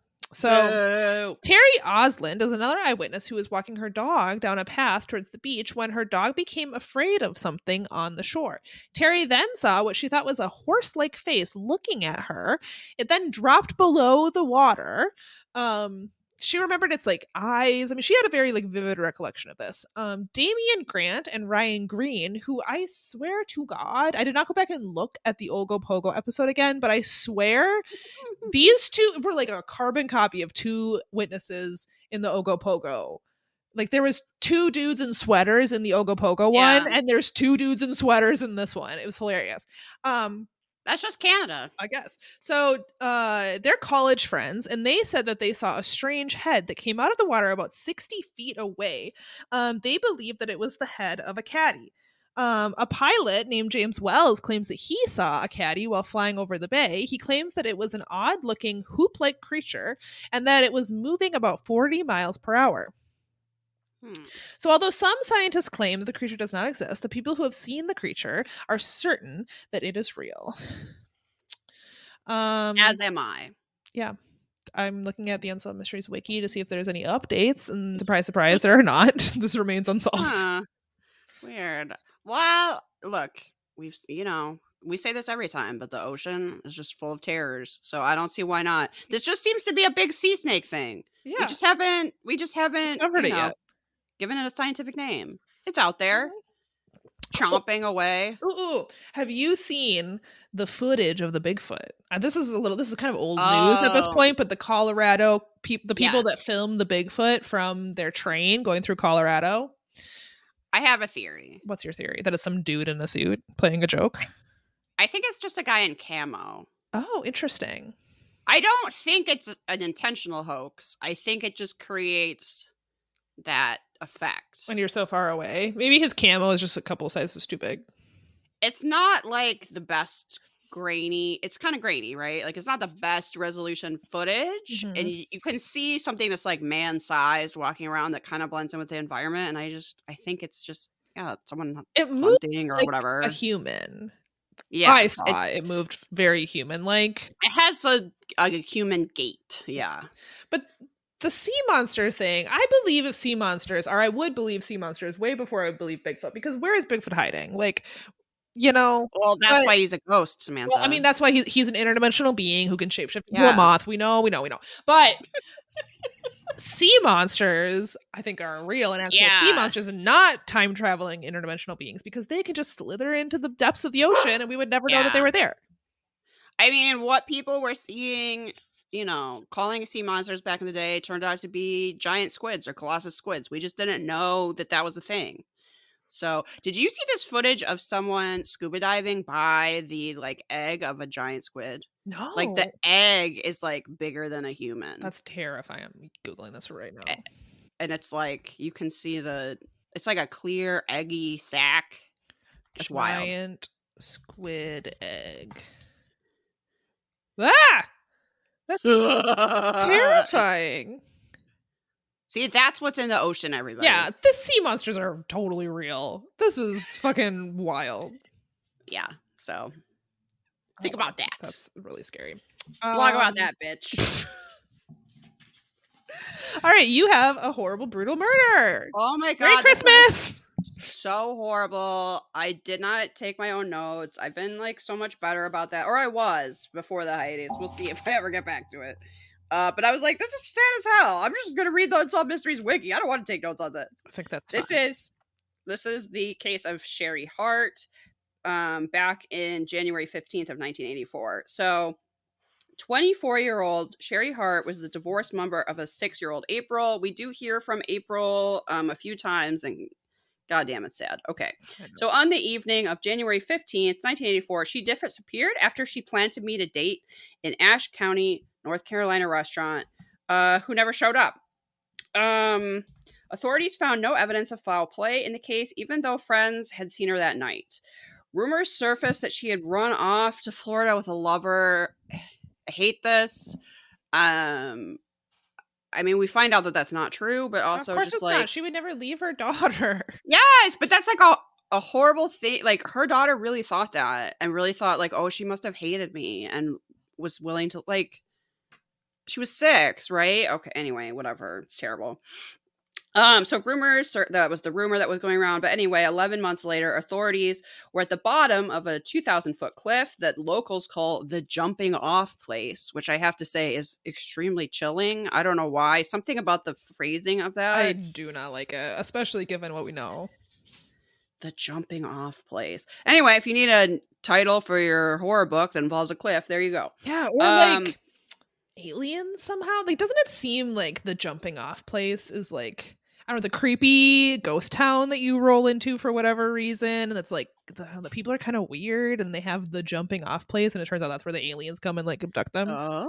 Speaker 2: So Terry Osland is another eyewitness who was walking her dog down a path towards the beach when her dog became afraid of something on the shore. Terry then saw what she thought was a horse-like face looking at her. It then dropped below the water. She remembered its like eyes. I mean, she had a very like vivid recollection of this. Damian Grant and Ryan Green, who I swear to God, I did not go back and look at the Ogopogo episode again, but I swear these two were like a carbon copy of two witnesses in the Ogopogo. Like there was two dudes in sweaters in the Ogopogo one, and there's two dudes in sweaters in this one. It was hilarious.
Speaker 1: That's just Canada,
Speaker 2: I guess. So they're college friends, and they said that they saw a strange head that came out of the water about 60 feet away. They believed that it was the head of a caddy. A pilot named James Wells claims that he saw a caddy while flying over the bay. He claims that it was an odd-looking hoop-like creature and that it was moving about 40 miles per hour. So although some scientists claim that the creature does not exist, the people who have seen the creature are certain that it is real.
Speaker 1: As am I.
Speaker 2: Yeah. I'm looking at the Unsolved Mysteries wiki to see if there's any updates, and surprise, surprise, there are not. This remains unsolved.
Speaker 1: Weird. Well, look, we say this every time, but the ocean is just full of terrors, so I don't see why not. This just seems to be a big sea snake thing. Yeah. We just haven't
Speaker 2: discovered it yet.
Speaker 1: Given it a scientific name. It's out there, chomping away.
Speaker 2: Ooh. Have you seen the footage of the Bigfoot? This is kind of old news at this point, but the Colorado people that filmed the Bigfoot from their train going through Colorado.
Speaker 1: I have a theory.
Speaker 2: What's your theory? That is some dude in a suit playing a joke?
Speaker 1: I think it's just a guy in camo.
Speaker 2: Oh, interesting.
Speaker 1: I don't think it's an intentional hoax. I think it just creates that effect
Speaker 2: when you're so far away. Maybe his camo is just a couple sizes too big.
Speaker 1: It's not like the best grainy. It's kind of grainy, right? Like it's not the best resolution footage,
Speaker 2: Mhm.
Speaker 1: and you can see something that's like man-sized walking around that kind of blends in with the environment. And I think it's just someone
Speaker 2: It moved
Speaker 1: hunting or
Speaker 2: like
Speaker 1: whatever.
Speaker 2: a human. I
Speaker 1: Yes,
Speaker 2: thought it moved very human-like.
Speaker 1: it has a human gait. Yeah.
Speaker 2: But the sea monster thing, I believe if sea monsters, or I would believe sea monsters way before I would believe Bigfoot, because where is Bigfoot hiding? Like, you know.
Speaker 1: Well, that's
Speaker 2: but-
Speaker 1: why he's a ghost, Samantha.
Speaker 2: Well, I mean, that's why he's an interdimensional being who can shapeshift into a
Speaker 1: Yeah.
Speaker 2: moth. We know. But sea monsters, I think, are real and actual sea
Speaker 1: Yeah.
Speaker 2: monsters and not time-traveling interdimensional beings, because they can just slither into the depths of the ocean and we would never know that they
Speaker 1: Yeah.
Speaker 2: were there.
Speaker 1: I mean, what people were seeing, calling sea monsters back in the day turned out to be giant squids or colossus squids. We just didn't know that was a thing. So, did you see this footage of someone scuba diving by the like egg of a giant squid?
Speaker 2: No.
Speaker 1: Like the egg is like bigger than a human.
Speaker 2: That's terrifying. I'm Googling this right now.
Speaker 1: And it's like you can see it's like a clear eggy sack. It's wild.
Speaker 2: Giant squid egg. Ah! That's terrifying.
Speaker 1: See, that's what's in the ocean, everybody.
Speaker 2: Yeah, the sea monsters are totally real. This is fucking wild.
Speaker 1: Yeah. So think about that.
Speaker 2: That's really scary.
Speaker 1: Blog about that, bitch.
Speaker 2: All right, you have a horrible, brutal murder.
Speaker 1: Oh my god.
Speaker 2: Merry Christmas!
Speaker 1: So horrible. I did not take my own notes. I've been like so much better about that. Or I was before the hiatus. We'll see if I ever get back to it. But I was like, this is sad as hell. I'm just gonna read the Unsolved Mysteries wiki. I don't want to take notes on that.
Speaker 2: I think that's
Speaker 1: This is the case of Sherry Hart back in January 15th of 1984. So 24-year-old Sherry Hart was the divorced member of a 6-year-old April. We do hear from April a few times, and goddamn, it's sad. Okay. So on the evening of January 15th, 1984, she disappeared after she planned to meet a date in Ashe County, North Carolina restaurant who never showed up. Authorities found no evidence of foul play in the case, even though friends had seen her that night. Rumors surfaced that she had run off to Florida with a lover. I hate this. I mean, we find out that that's not true, but also
Speaker 2: of course
Speaker 1: just
Speaker 2: it's
Speaker 1: like
Speaker 2: not. She would never leave her daughter.
Speaker 1: Yes, but that's like a horrible thing. Like her daughter really thought that and really thought like, oh, she must have hated me and was willing to like. She was 6, right? Okay. Anyway, whatever. It's terrible. So rumors, that was the rumor that was going around. But anyway, 11 months later, authorities were at the bottom of a 2,000-foot cliff that locals call the jumping off place, which I have to say is extremely chilling. I don't know why. Something about the phrasing of that.
Speaker 2: I do not like it, especially given what we know.
Speaker 1: The jumping off place. Anyway, if you need a title for your horror book that involves a cliff, there you go.
Speaker 2: Yeah, or like aliens somehow. Like, doesn't it seem like the jumping off place is like, I don't know, the creepy ghost town that you roll into for whatever reason, and it's like the people are kind of weird, and they have the jumping off place, and it turns out that's where the aliens come and like abduct them.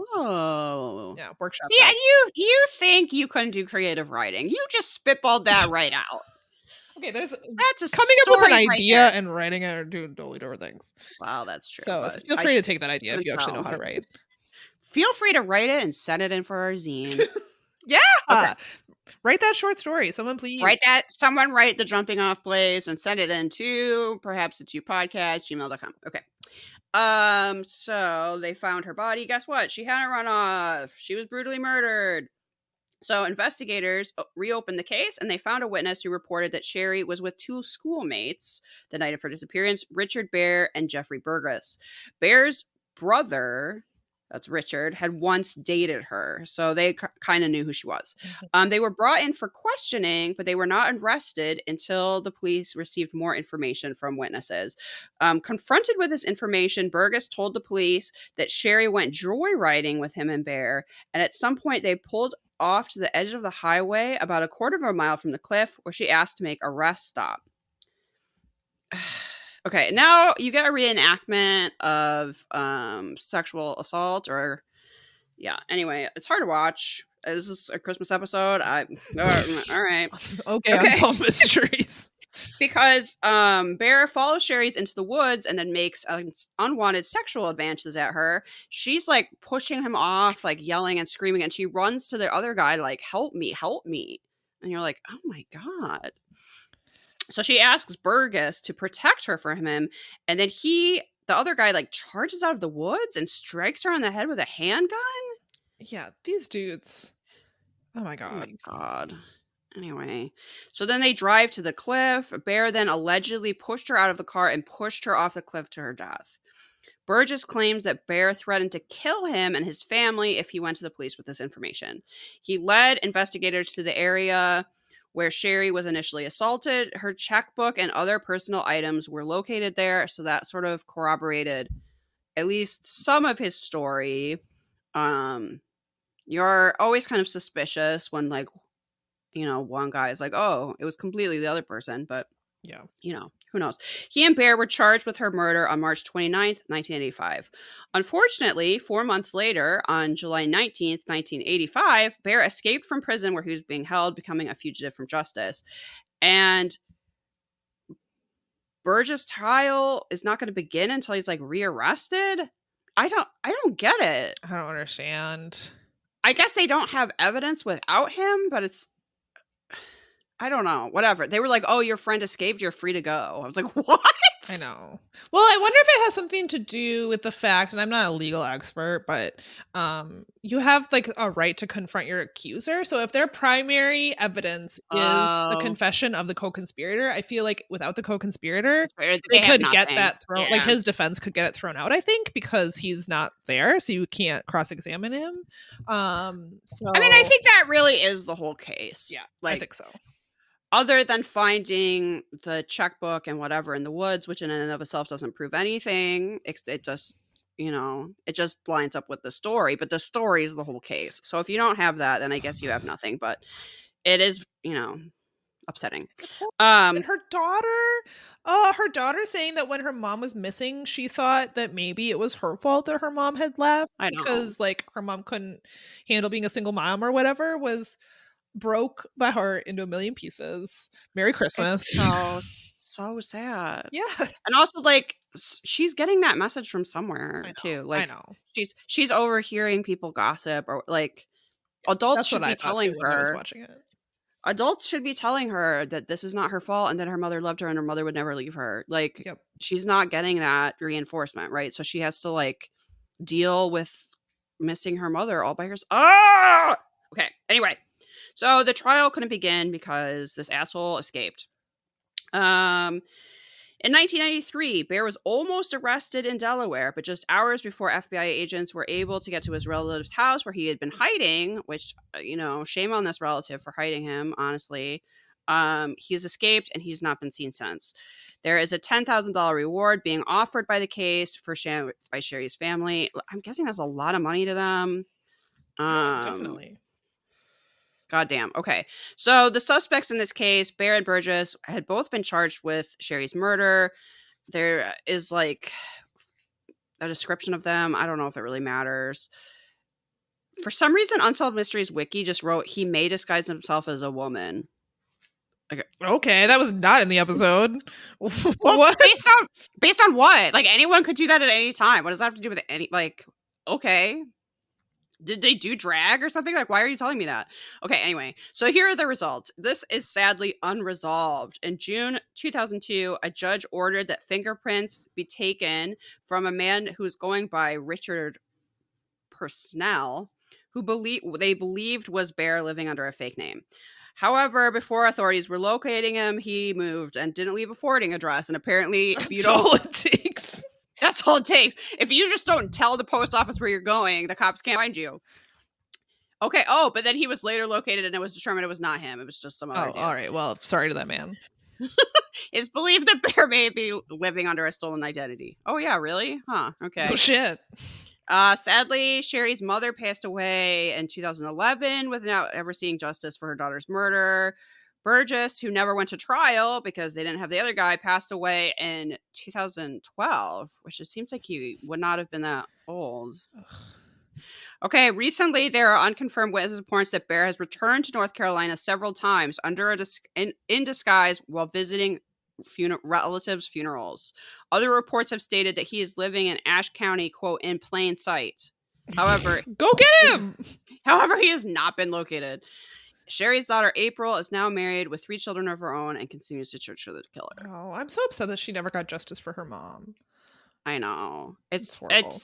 Speaker 1: Oh,
Speaker 2: yeah, workshop.
Speaker 1: Yeah, you think you couldn't do creative writing? You just spitballed that right out.
Speaker 2: Okay,
Speaker 1: that's a
Speaker 2: coming up with an
Speaker 1: right
Speaker 2: idea
Speaker 1: there.
Speaker 2: and writing it are two totally different things.
Speaker 1: Wow, that's true.
Speaker 2: So feel free to take that idea if you actually know how to write.
Speaker 1: Feel free to write it and send it in for our zine.
Speaker 2: Yeah.
Speaker 1: Okay.
Speaker 2: Write that short story. Someone please.
Speaker 1: Someone write the jumping off place and send it in to perhaps it's you podcast, gmail.com. Okay. So they found her body. Guess what? She hadn't run off. She was brutally murdered. So investigators reopened the case and they found a witness who reported that Sherry was with 2 schoolmates the night of her disappearance, Richard Bear and Jeffrey Burgess. Bear's brother, that's Richard, had once dated her, so they kind of knew who she was. They were brought in for questioning, but they were not arrested until the police received more information from witnesses. Confronted with this information, Burgess told the police that Sherry went joyriding with him and Bear, and at some point they pulled off to the edge of the highway about a quarter of a mile from the cliff, where she asked to make a rest stop. Okay, now you get a reenactment of sexual assault anyway, it's hard to watch. This is a Christmas episode. All right.
Speaker 2: Okay. Unsolved Mysteries.
Speaker 1: because Bear follows Sherry's into the woods and then makes unwanted sexual advances at her. She's like pushing him off, like yelling and screaming, and she runs to the other guy like, help me, help me. And you're like, oh my God. So she asks Burgess to protect her from him, and then the other guy, like charges out of the woods and strikes her on the head with a handgun.
Speaker 2: Yeah, these dudes. Oh my God.
Speaker 1: Oh my God. Anyway, so then they drive to the cliff. Bear then allegedly pushed her out of the car and pushed her off the cliff to her death. Burgess claims that Bear threatened to kill him and his family if he went to the police with this information. He led investigators to the area where Sherry was initially assaulted. Her checkbook and other personal items were located there, so that sort of corroborated at least some of his story. You're always kind of suspicious when, like, one guy is like, oh, it was completely the other person, but
Speaker 2: yeah,
Speaker 1: who knows? He and Bear were charged with her murder on March 29th, 1985. Unfortunately, 4 months later, on July 19th, 1985, Bear escaped from prison where he was being held, becoming a fugitive from justice. And Burgess' trial is not going to begin until he's like rearrested. I don't get it.
Speaker 2: I don't understand.
Speaker 1: I guess they don't have evidence without him, but I don't know. Whatever. They were like, oh, your friend escaped. You're free to go. I was like, what?
Speaker 2: I know. Well, I wonder if it has something to do with the fact, and I'm not a legal expert, but you have like a right to confront your accuser. So if their primary evidence is the confession of the co-conspirator, I feel like without the co-conspirator, they could get that thrown. Yeah. Like his defense could get it thrown out, I think, because he's not there, so you can't cross-examine him. So
Speaker 1: I mean, I think that really is the whole case.
Speaker 2: Yeah, I think so.
Speaker 1: Other than finding the checkbook and whatever in the woods, which in and of itself doesn't prove anything, it just, it just lines up with the story. But the story is the whole case. So if you don't have that, then I guess you have nothing. But it is, upsetting.
Speaker 2: And her daughter saying that when her mom was missing, she thought that maybe it was her fault that her mom had left because like her mom couldn't handle being a single mom or whatever, was broke by her into a million pieces. Merry Christmas.
Speaker 1: So sad.
Speaker 2: Yes.
Speaker 1: And also, like, she's getting that message from somewhere too. Like, I know she's overhearing people gossip, or like adults should be telling her. I was watching it. Adults should be telling her that this is not her fault and that her mother loved her and her mother would never leave her. Like, she's not getting that reinforcement, right? So she has to like deal with missing her mother all by herself. Ah! Okay. Anyway. So the trial couldn't begin because this asshole escaped. In 1993, Bear was almost arrested in Delaware, but just hours before FBI agents were able to get to his relative's house where he had been hiding, which, shame on this relative for hiding him, honestly. He's escaped and he's not been seen since. There is a $10,000 reward being offered by the case by Sherry's family. I'm guessing that's a lot of money to them.
Speaker 2: Definitely.
Speaker 1: Goddamn. Okay. So the suspects in this case, Bear and Burgess, had both been charged with Sherry's murder. There is like a description of them. I don't know if it really matters. For some reason, Unsolved Mysteries Wiki just wrote he may disguise himself as a woman.
Speaker 2: Okay, that was not in the episode.
Speaker 1: Well, what? Based on what? Like, anyone could do that at any time. What does that have to do with any? Like, okay. Did they do drag or something? Like, why are you telling me that? Okay, anyway. So here are the results. This is sadly unresolved. In June 2002, a judge ordered that fingerprints be taken from a man who's going by Richard Persnell, who they believed was Bear living under a fake name. However, before authorities were locating him, he moved and didn't leave a forwarding address. And apparently, if you don't...
Speaker 2: That's all it takes.
Speaker 1: That's all it takes. If you just don't tell the post office where you're going, the cops can't find you. Okay. Oh, but then he was later located and it was determined it was not him. It was just some other dude.
Speaker 2: All right. Well, sorry to that man.
Speaker 1: It's believed that Bear may be living under a stolen identity. Oh, yeah. Really? Huh. Okay.
Speaker 2: Oh, shit.
Speaker 1: Sadly, Sherry's mother passed away in 2011 without ever seeing justice for her daughter's murder. Burgess, who never went to trial because they didn't have the other guy, passed away in 2012, which it seems like he would not have been that old. Ugh. Okay, recently there are unconfirmed witness reports that Bear has returned to North Carolina several times in disguise while visiting relatives' funerals. Other reports have stated that he is living in Ashe County, quote, in plain sight. However,
Speaker 2: go get him.
Speaker 1: However, he has not been located. Sherry's daughter April is now married with 3 children of her own and continues to search for the killer.
Speaker 2: Oh, I'm so upset that she never got justice for her mom.
Speaker 1: I know.
Speaker 2: It's horrible.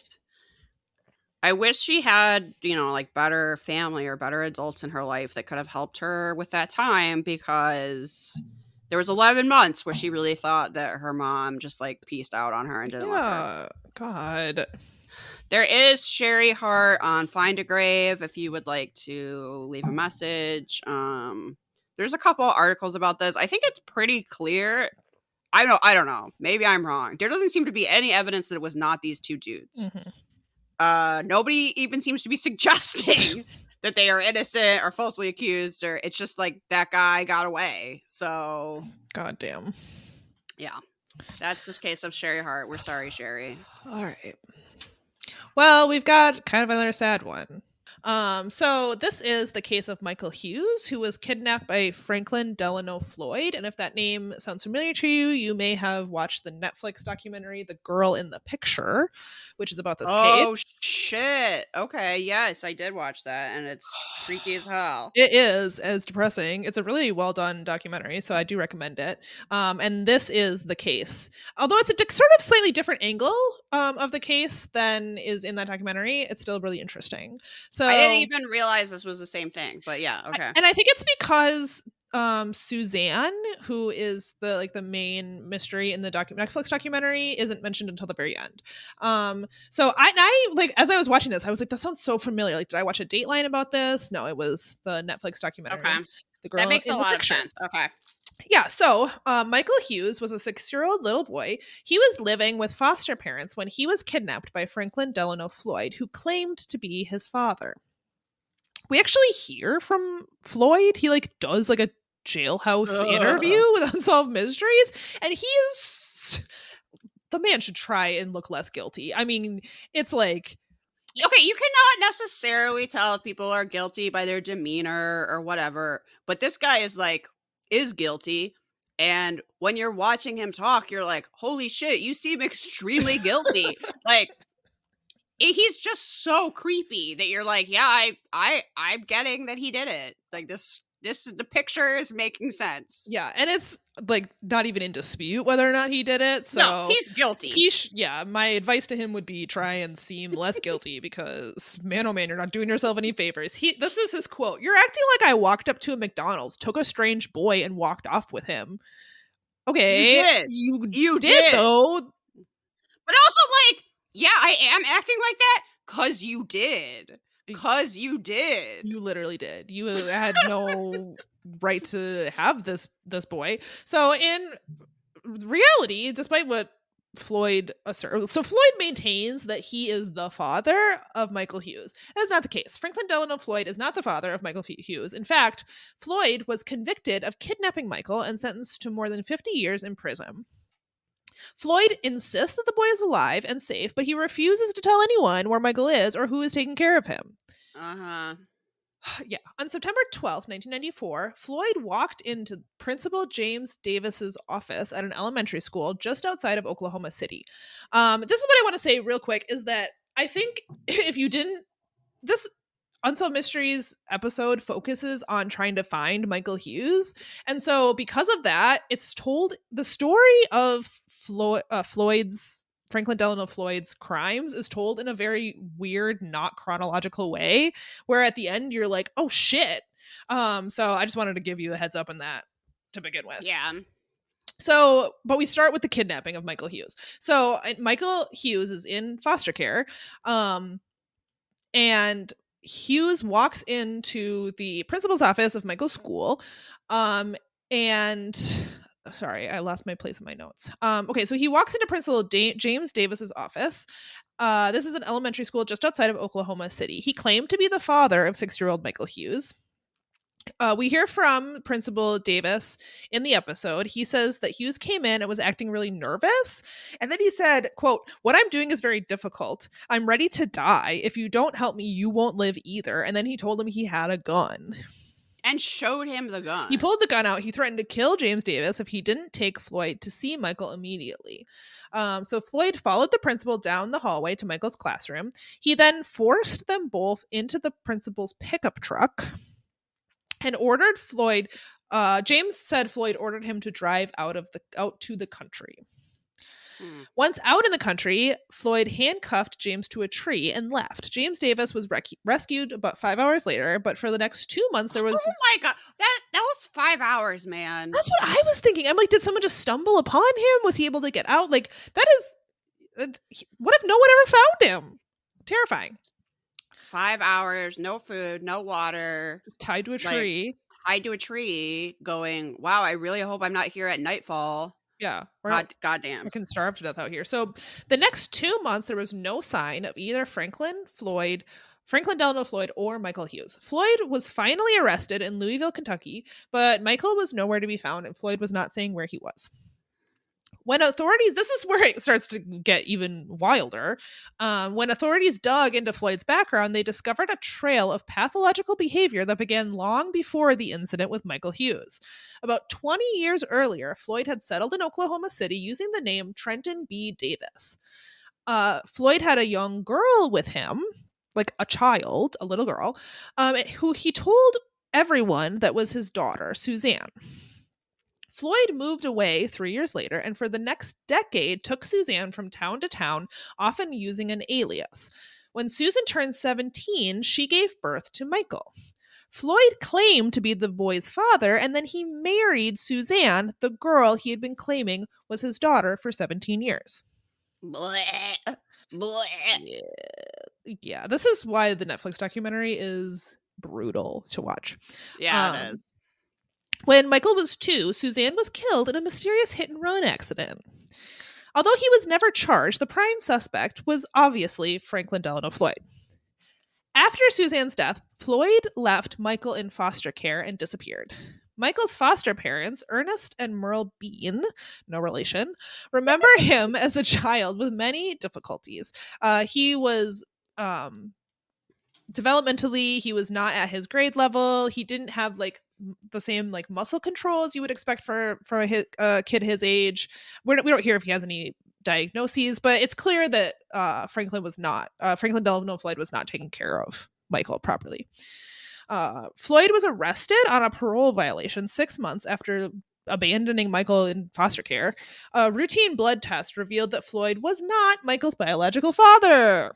Speaker 1: I wish she had, like better family or better adults in her life that could have helped her with that time, because there was 11 months where she really thought that her mom just like pieced out on her and didn't love her.
Speaker 2: God.
Speaker 1: There is Sherry Hart on Find a Grave if you would like to leave a message. There's a couple articles about this. I think it's pretty clear. I don't know. Maybe I'm wrong. There doesn't seem to be any evidence that it was not these 2 dudes.
Speaker 2: Mm-hmm.
Speaker 1: Nobody even seems to be suggesting that they are innocent or falsely accused, or it's just like that guy got away. So,
Speaker 2: God damn.
Speaker 1: Yeah, that's this case of Sherry Hart. We're sorry, Sherry.
Speaker 2: All right. Well, we've got kind of another sad one. So this is the case of Michael Hughes, who was kidnapped by Franklin Delano Floyd. And if that name sounds familiar to you, you may have watched the Netflix documentary, The Girl in the Picture, which is about this case.
Speaker 1: Oh, shit. Okay. Yes, I did watch that, and it's freaky as hell.
Speaker 2: It is as depressing. It's a really well done documentary, so I do recommend it. And this is the case. Although it's a sort of slightly different angle of the case than is in that documentary, it's still really interesting. So
Speaker 1: I didn't even realize this was the same thing, but yeah, okay.
Speaker 2: And I think it's because Suzanne, who is the main mystery in the Netflix documentary, isn't mentioned until the very end. So I like, as I was watching this, I was like, that sounds so familiar. Like, did I watch a Dateline about this? No, it was the Netflix documentary.
Speaker 1: Okay.
Speaker 2: The Girl
Speaker 1: that makes
Speaker 2: in
Speaker 1: a
Speaker 2: the
Speaker 1: lot
Speaker 2: Picture.
Speaker 1: of sense. Okay.
Speaker 2: Yeah, so Michael Hughes was a 6-year-old little boy. He was living with foster parents when he was kidnapped by Franklin Delano Floyd, who claimed to be his father. We actually hear from Floyd. He does a jailhouse interview with Unsolved Mysteries, and the man should try and look less guilty. I mean, it's like,
Speaker 1: okay, you cannot necessarily tell if people are guilty by their demeanor or whatever, but this guy is guilty, and when you're watching him talk, you're like, holy shit, you seem extremely guilty. He's just so creepy that you're like, yeah, I'm getting that he did it. Like, this the picture is making sense.
Speaker 2: Yeah, and it's not even in dispute whether or not he did it. So
Speaker 1: no, he's guilty.
Speaker 2: My advice to him would be try and seem less guilty, because man, oh man, you're not doing yourself any favors. This is his quote: "You're acting like I walked up to a McDonald's, took a strange boy, and walked off with him." Okay, you did though.
Speaker 1: But also, yeah, I am acting like that because you did. Because you did.
Speaker 2: You literally did. You had no right to have this boy. So in reality, despite what Floyd asserts, so Floyd maintains that he is the father of Michael Hughes. That's not the case. Franklin Delano Floyd is not the father of Michael Hughes. In fact, Floyd was convicted of kidnapping Michael and sentenced to more than 50 years in prison. Floyd insists that the boy is alive and safe, but he refuses to tell anyone where Michael is or who is taking care of him. Yeah. On September 12th, 1994, Floyd walked into Principal James Davis's office at an elementary school just outside of Oklahoma City. This is what I want to say real quick, is that I think if you didn't, this Unsolved Mysteries episode focuses on trying to find Michael Hughes. And so because of that, it's told the story of Franklin Delano Floyd's crimes is told in a very weird, not chronological way, where at the end you're like, oh shit. So I just wanted to give you a heads up on that to begin with.
Speaker 1: Yeah.
Speaker 2: So, but we start with the kidnapping of Michael Hughes. So Michael Hughes is in foster care. And Hughes walks into the principal's office of Michael's school. And sorry, I lost my place in my notes. Okay, so he walks into Principal James Davis's office. This is an elementary school just outside of Oklahoma City. He claimed to be the father of 6-year-old Michael Hughes. We hear from Principal Davis in the episode. He says that Hughes came in and was acting really nervous. And then he said, quote, "What I'm doing is very difficult. I'm ready to die. If you don't help me, you won't live either." And then he told him he had a gun.
Speaker 1: And showed him the gun.
Speaker 2: He pulled the gun out. He threatened to kill James Davis if he didn't take Floyd to see Michael immediately. So Floyd followed the principal down the hallway to Michael's classroom. He then forced them both into the principal's pickup truck and ordered Floyd. James said Floyd ordered him to drive out to the country. Once out in the country, Floyd handcuffed James to a tree and left. James Davis was rescued about 5 hours later, but for the next 2 months there was...
Speaker 1: Oh my God. That was 5 hours, man.
Speaker 2: That's what I was thinking. I'm like, did someone just stumble upon him? Was he able to get out? Like, that is... What if no one ever found him? Terrifying.
Speaker 1: 5 hours, no food, no water.
Speaker 2: Just tied to a tree.
Speaker 1: Tied to a tree going, wow, I really hope I'm not here at nightfall.
Speaker 2: Yeah.
Speaker 1: Goddamn.
Speaker 2: Fucking starved to death out here. So the next 2 months, there was no sign of either Franklin Delano Floyd, or Michael Hughes. Floyd was finally arrested in Louisville, Kentucky, but Michael was nowhere to be found, and Floyd was not saying where he was. When authorities, this is where it starts to get even wilder. When authorities dug into Floyd's background, they discovered a trail of pathological behavior that began long before the incident with Michael Hughes. About 20 years earlier, Floyd had settled in Oklahoma City using the name Trenton B. Davis. Floyd had a young girl with him, like a child, a little girl, who he told everyone that was his daughter, Suzanne. Floyd moved away 3 years later, and for the next decade took Suzanne from town to town, often using an alias. When Susan turned 17, she gave birth to Michael. Floyd claimed to be the boy's father, and then he married Suzanne, the girl he had been claiming was his daughter for 17 years.
Speaker 1: Blech. Blech.
Speaker 2: Yeah, this is why the Netflix documentary is brutal to watch.
Speaker 1: Yeah, it is.
Speaker 2: When Michael was 2, Suzanne was killed in a mysterious hit-and-run accident. Although he was never charged, the prime suspect was obviously Franklin Delano Floyd. After Suzanne's death, Floyd left Michael in foster care and disappeared. Michael's foster parents, Ernest and Merle Bean, no relation, remember him as a child with many difficulties. He was... developmentally, he was not at his grade level. He didn't have like the same like muscle control as you would expect for a kid his age. We don't hear if he has any diagnoses, but it's clear that Franklin Delano Floyd was not taking care of Michael properly. Floyd was arrested on a parole violation 6 months after abandoning Michael in foster care. A routine blood test revealed that Floyd was not Michael's biological father.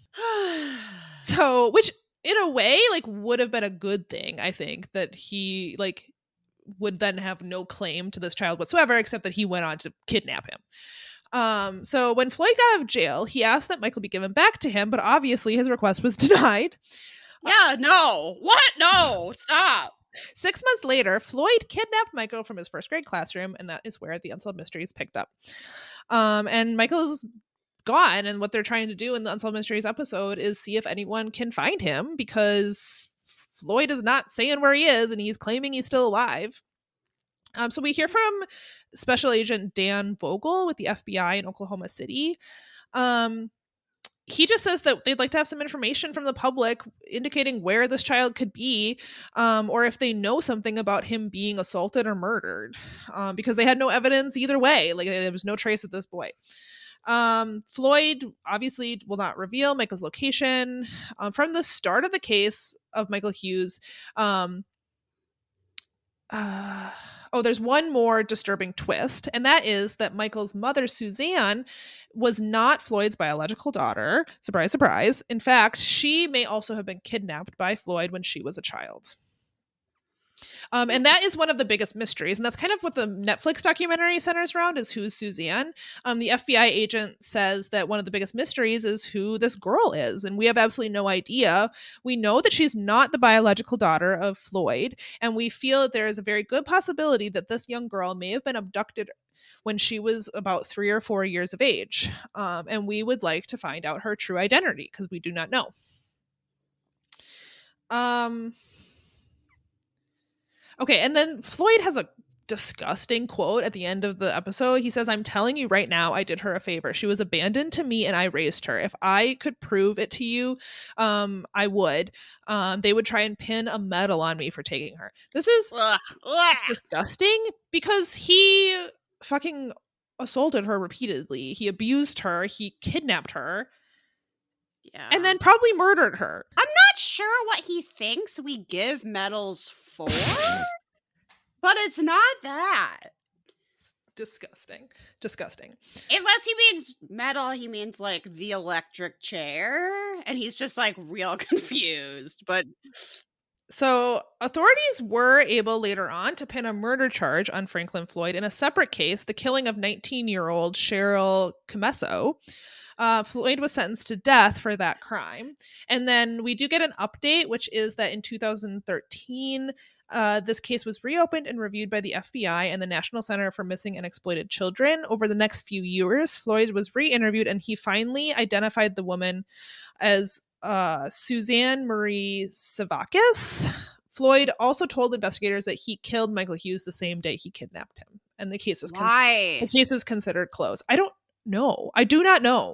Speaker 2: So, which in a way, like, would have been a good thing, I think, that he, like, would then have no claim to this child whatsoever, except that he went on to kidnap him. So when Floyd got out of jail, he asked that Michael be given back to him, but obviously his request was denied.
Speaker 1: Yeah, no. What? No, stop.
Speaker 2: 6 months later, Floyd kidnapped Michael from his first grade classroom, and that is where the Unsolved Mysteries picked up. And Michael's gone, and what they're trying to do in the Unsolved Mysteries episode is see if anyone can find him, because Floyd is not saying where he is, and he's claiming he's still alive. So we hear from Special Agent Dan Vogel with the FBI in Oklahoma City. He just says that they'd like to have some information from the public indicating where this child could be, or if they know something about him being assaulted or murdered, because they had no evidence either way. Like, there was no trace of this boy. Floyd obviously will not reveal Michael's location. From the start of the case of Michael Hughes, there's one more disturbing twist, and that is that Michael's mother, Suzanne, was not Floyd's biological daughter. Surprise, surprise. In fact, she may also have been kidnapped by Floyd when she was a child. And that is one of the biggest mysteries. And that's kind of what the Netflix documentary centers around, is who's Suzanne. The FBI agent says that one of the biggest mysteries is who this girl is. And we have absolutely no idea. We know that she's not the biological daughter of Floyd. And we feel that there is a very good possibility that this young girl may have been abducted when she was about 3 or 4 years of age. And we would like to find out her true identity, because we do not know. Okay, and then Floyd has a disgusting quote at the end of the episode. He says, "I'm telling you right now, I did her a favor. She was abandoned to me and I raised her. If I could prove it to you, I would. They would try and pin a medal on me for taking her." This is disgusting because he fucking assaulted her repeatedly. He abused her. He kidnapped her.
Speaker 1: Yeah.
Speaker 2: And then probably murdered her.
Speaker 1: I'm not sure what he thinks we give medals for, but it's not that.
Speaker 2: It's disgusting.
Speaker 1: Unless he means medal, he means like the electric chair, and he's just like real confused. But
Speaker 2: so authorities were able later on to pin a murder charge on Franklin Floyd in a separate case, the killing of 19-year-old Cheryl Camesso. Floyd was sentenced to death for that crime. And then we do get an update, which is that in 2013, this case was reopened and reviewed by the FBI and the National Center for Missing and Exploited Children. Over the next few years, Floyd was re-interviewed and he finally identified the woman as Suzanne Marie Savakis. Floyd also told investigators that he killed Michael Hughes the same day he kidnapped him. And the case is considered closed. I don't know. I do not know.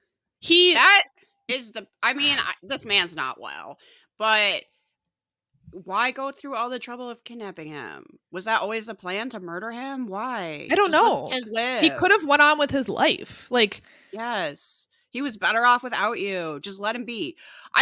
Speaker 1: This man's not well, but why go through all the trouble of kidnapping him? Was that always the plan, to murder him? Why?
Speaker 2: I don't know. He could have went on with his life. Like,
Speaker 1: yes, he was better off without you. Just let him be.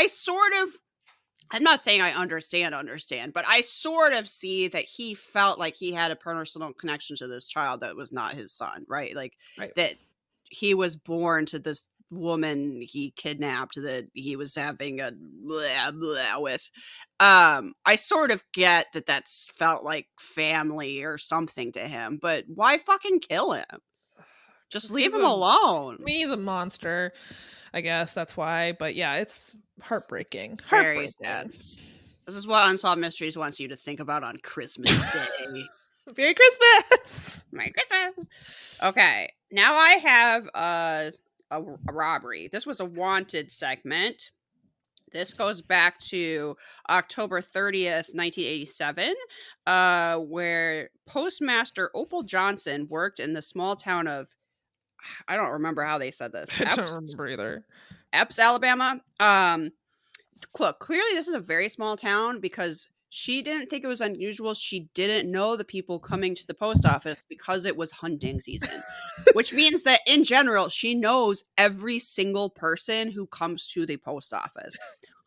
Speaker 1: I'm not saying I understand, but I sort of see that he felt like he had a personal connection to this child that was not his son, right? Like, that he was born to this woman he kidnapped that he was having a blah blah with. I sort of get that that's felt like family or something to him, but why fucking kill him? Just leave him alone.
Speaker 2: He's a monster, I guess that's why. But yeah, it's heartbreaking.
Speaker 1: Very sad. This is what Unsolved Mysteries wants you to think about on Christmas Day.
Speaker 2: Merry Christmas!
Speaker 1: Merry Christmas! Okay, now I have a robbery. This was a wanted segment. This goes back to October 30th, 1987, where Postmaster Opal Johnson worked in the small town of, I don't remember how they said this.
Speaker 2: I don't remember either.
Speaker 1: Epps, Alabama. Look, clearly this is a very small town because she didn't think it was unusual. She didn't know the people coming to the post office because it was hunting season, which means that in general, she knows every single person who comes to the post office.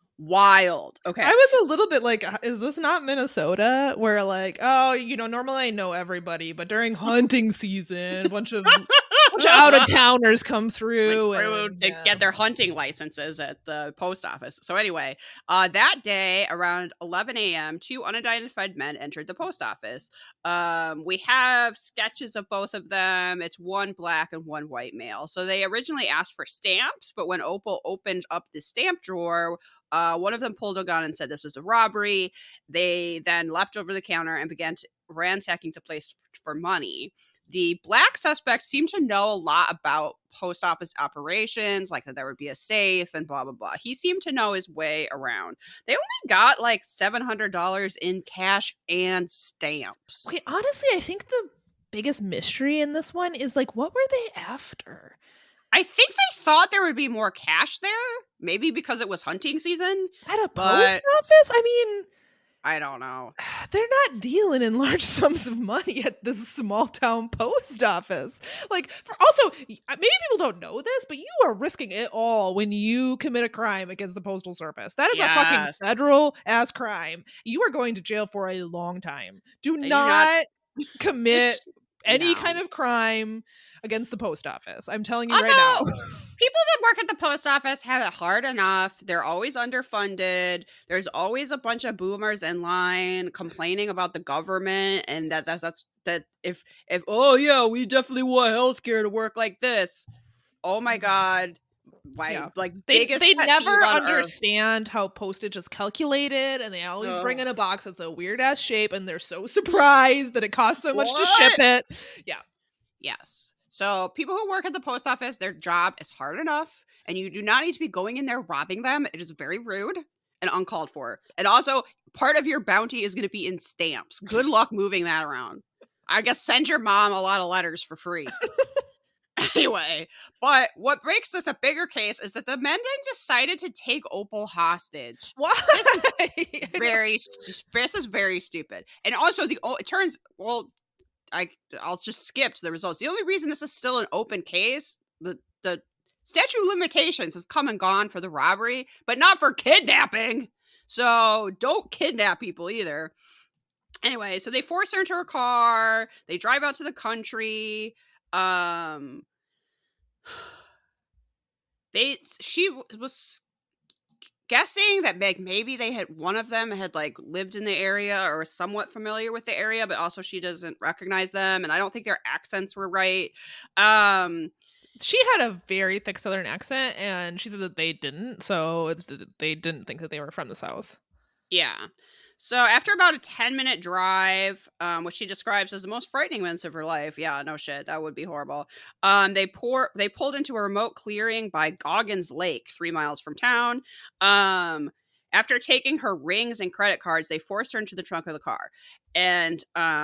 Speaker 1: Wild. Okay.
Speaker 2: I was a little bit like, is this not Minnesota? Where like, oh, normally I know everybody, but during hunting season, a bunch of out-of-towners come through
Speaker 1: to get their hunting licenses at the post office. So anyway, that day around 11 a.m., two unidentified men entered the post office. We have sketches of both of them. It's one black and one white male. So they originally asked for stamps, but when Opal opened up the stamp drawer, one of them pulled a gun and said, "This is a robbery." They then leapt over the counter and began ransacking the place for money. The black suspect seemed to know a lot about post office operations, like that there would be a safe and blah, blah, blah. He seemed to know his way around. They only got like $700 in cash and stamps.
Speaker 2: Okay, honestly, I think the biggest mystery in this one is like, what were they after?
Speaker 1: I think they thought there would be more cash there, maybe because it was hunting season.
Speaker 2: At a post office? I mean,
Speaker 1: I don't know.
Speaker 2: They're not dealing in large sums of money at this small town post office. Like, also, maybe people don't know this, but you are risking it all when you commit a crime against the Postal Service. That is a fucking federal ass crime. You are going to jail for a long time. Do not commit any kind of crime against the post office. I'm telling you
Speaker 1: also,
Speaker 2: right now.
Speaker 1: People that work at the post office have it hard enough. They're always underfunded. There's always a bunch of boomers in line complaining about the government, and that's if oh yeah, we definitely want healthcare to work like this. Oh my god. Why? Yeah. Like
Speaker 2: they never understand how postage is calculated, and they always bring in a box that's a weird ass shape, and they're so surprised that it costs so much to ship it. Yeah.
Speaker 1: Yes. So people who work at the post office, their job is hard enough, and you do not need to be going in there robbing them. It is very rude and uncalled for. And also, part of your bounty is going to be in stamps. Good luck moving that around. I guess send your mom a lot of letters for free. Anyway, but what breaks this a bigger case is that the men then decided to take Opal hostage.
Speaker 2: Why?
Speaker 1: This is very stupid. And also it turns, well, I'll just skip to the results. The only reason this is still an open case, the statute of limitations has come and gone for the robbery, but not for kidnapping. So don't kidnap people either. Anyway, so they force her into her car. They drive out to the country. She was guessing that maybe one of them had like lived in the area or was somewhat familiar with the area, but also she doesn't recognize them, and I don't think their accents were right.
Speaker 2: She had a very thick Southern accent, and she said that they didn't, so they didn't think that they were from the South.
Speaker 1: Yeah. So after about a 10-minute drive, which she describes as the most frightening minutes of her life, yeah, no shit, that would be horrible. They pulled into a remote clearing by Goggins Lake, 3 miles from town. After taking her rings and credit cards, they forced her into the trunk of the car, and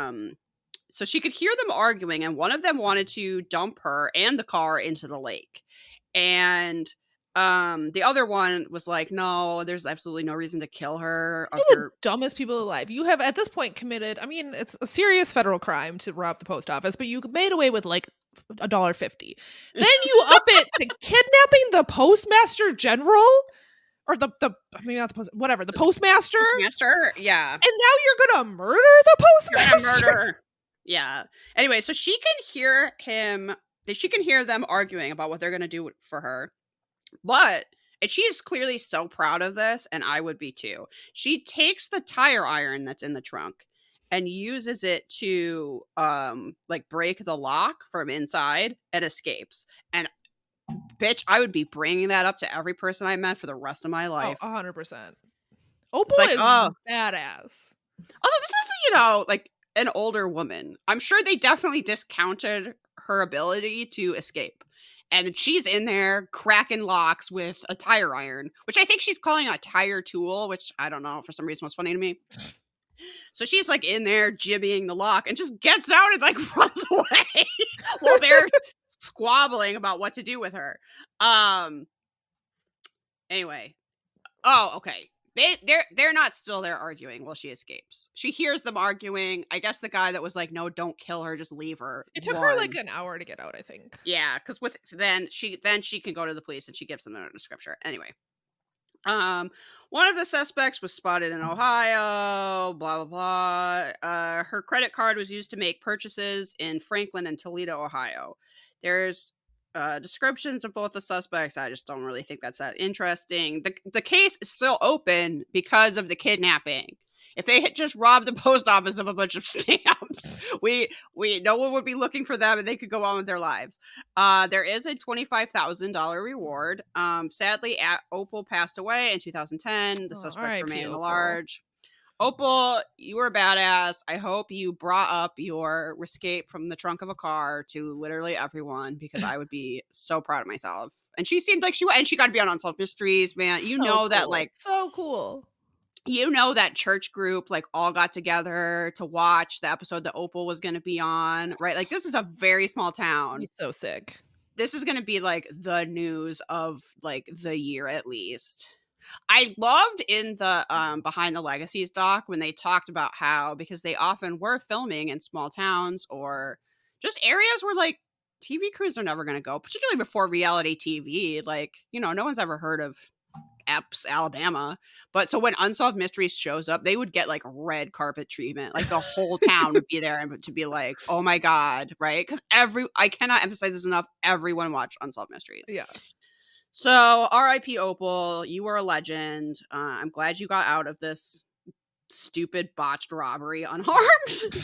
Speaker 1: so she could hear them arguing. And one of them wanted to dump her and the car into the lake, and the other one was like, no, there's absolutely no reason to kill her.
Speaker 2: You're the dumbest people alive. You have at this point committed, I mean, it's a serious federal crime to rob the post office, but you made away with like $1.50. Then you up it to kidnapping the postmaster general, or the maybe not the post, whatever, the postmaster.
Speaker 1: Yeah.
Speaker 2: And now you're gonna murder the postmaster.
Speaker 1: Yeah. Anyway, so she can hear him. She can hear them arguing about what they're gonna do for her. But, and she is clearly so proud of this, and I would be too. She takes the tire iron that's in the trunk and uses it to like break the lock from inside and escapes. And bitch, I would be bringing that up to every person I met for the rest of my life.
Speaker 2: 100%. Opal is badass.
Speaker 1: Also, this is, like an older woman. I'm sure they definitely discounted her ability to escape. And she's in there cracking locks with a tire iron, which I think she's calling a tire tool, which I don't know, for some reason was funny to me. So she's like in there jibbying the lock and just gets out and like runs away while they're squabbling about what to do with her. Anyway. Oh, okay. They're not still there arguing while she escapes. She hears them arguing. I guess the guy that was like, no, don't kill her, just leave her.
Speaker 2: It took her like an hour to get out, I think.
Speaker 1: Yeah, because then she can go to the police and she gives them a description. Anyway. One of the suspects was spotted in Ohio, blah, blah, blah. Her credit card was used to make purchases in Franklin and Toledo, Ohio. There's descriptions of both the suspects. I just don't really think that's that interesting. The case is still open because of the kidnapping. If they had just robbed the post office of a bunch of stamps, we no one would be looking for them and they could go on with their lives. There is a $25,000 reward. Sadly, Opal passed away in 2010. The suspects remain at large. Opal, you were a badass. I hope you brought up your escape from the trunk of a car to literally everyone, because I would be so proud of myself. And she seemed like she got to be on Unsolved Mysteries, man. You know cool. That like
Speaker 2: so cool.
Speaker 1: You know that church group like all got together to watch the episode that Opal was going to be on, right? Like this is a very small town.
Speaker 2: He's so sick.
Speaker 1: This is going to be like the news of like the year at least. I loved in the Behind the Legacies doc when they talked about how, because they often were filming in small towns or just areas where like TV crews are never going to go, particularly before reality TV. Like, no one's ever heard of Epps, Alabama. But so when Unsolved Mysteries shows up, they would get like red carpet treatment. Like the whole town would be there and to be like, oh my God, right? Because I cannot emphasize this enough. Everyone watched Unsolved Mysteries.
Speaker 2: Yeah.
Speaker 1: So, R.I.P. Opal, you were a legend. I'm glad you got out of this stupid botched robbery unharmed.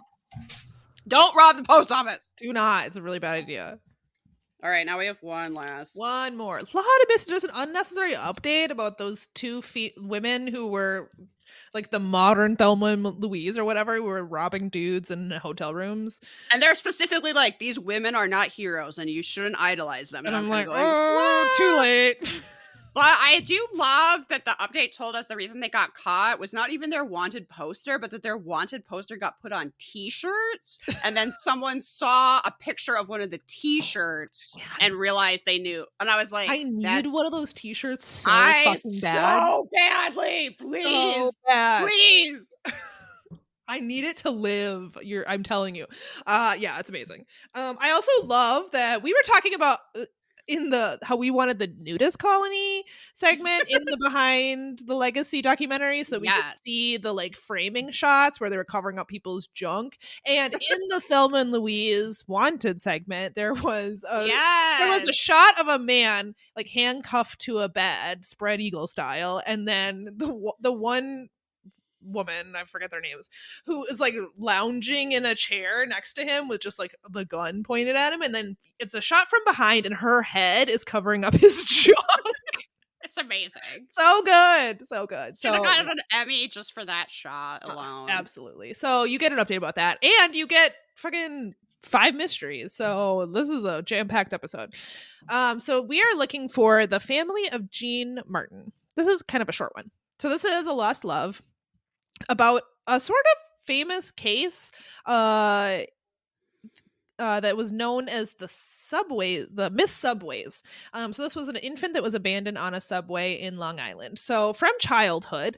Speaker 1: Don't rob the post office.
Speaker 2: Do not. It's a really bad idea.
Speaker 1: All right, now we have one more.
Speaker 2: A lot of there's an unnecessary update about those two women who were like the modern Thelma and Louise or whatever, who were robbing dudes in hotel rooms.
Speaker 1: And they're specifically like, these women are not heroes and you shouldn't idolize them.
Speaker 2: And I'm like, too late.
Speaker 1: But I do love that the update told us the reason they got caught was not even their wanted poster, but that their wanted poster got put on t-shirts. And then someone saw a picture of one of the t-shirts and realized they knew. And I was like,
Speaker 2: I need one of those t-shirts so
Speaker 1: I
Speaker 2: fucking bad.
Speaker 1: so badly. Please.
Speaker 2: So bad.
Speaker 1: Please.
Speaker 2: I need it to live. I'm telling you. Yeah, it's amazing. I also love that we were talking about in the how we wanted the nudist colony segment in the Behind the Legacy documentary, so we could see the like framing shots where they were covering up people's junk. And in the Thelma and Louise Wanted segment, there was a shot of a man like handcuffed to a bed, spread eagle style, and then the one woman, I forget their names, who is like lounging in a chair next to him with just like the gun pointed at him, and then it's a shot from behind and her head is covering up his junk.
Speaker 1: It's amazing.
Speaker 2: So good. So good.
Speaker 1: So I got an Emmy just for that shot alone.
Speaker 2: Absolutely. So you get an update about that, and you get fucking 5 mysteries. So this is a jam-packed episode. So we are looking for the family of Jean Martin. This is kind of a short one. So this is a lost love about a sort of famous case that was known as the Miss Subways. So this was an infant that was abandoned on a subway in Long Island. So from childhood,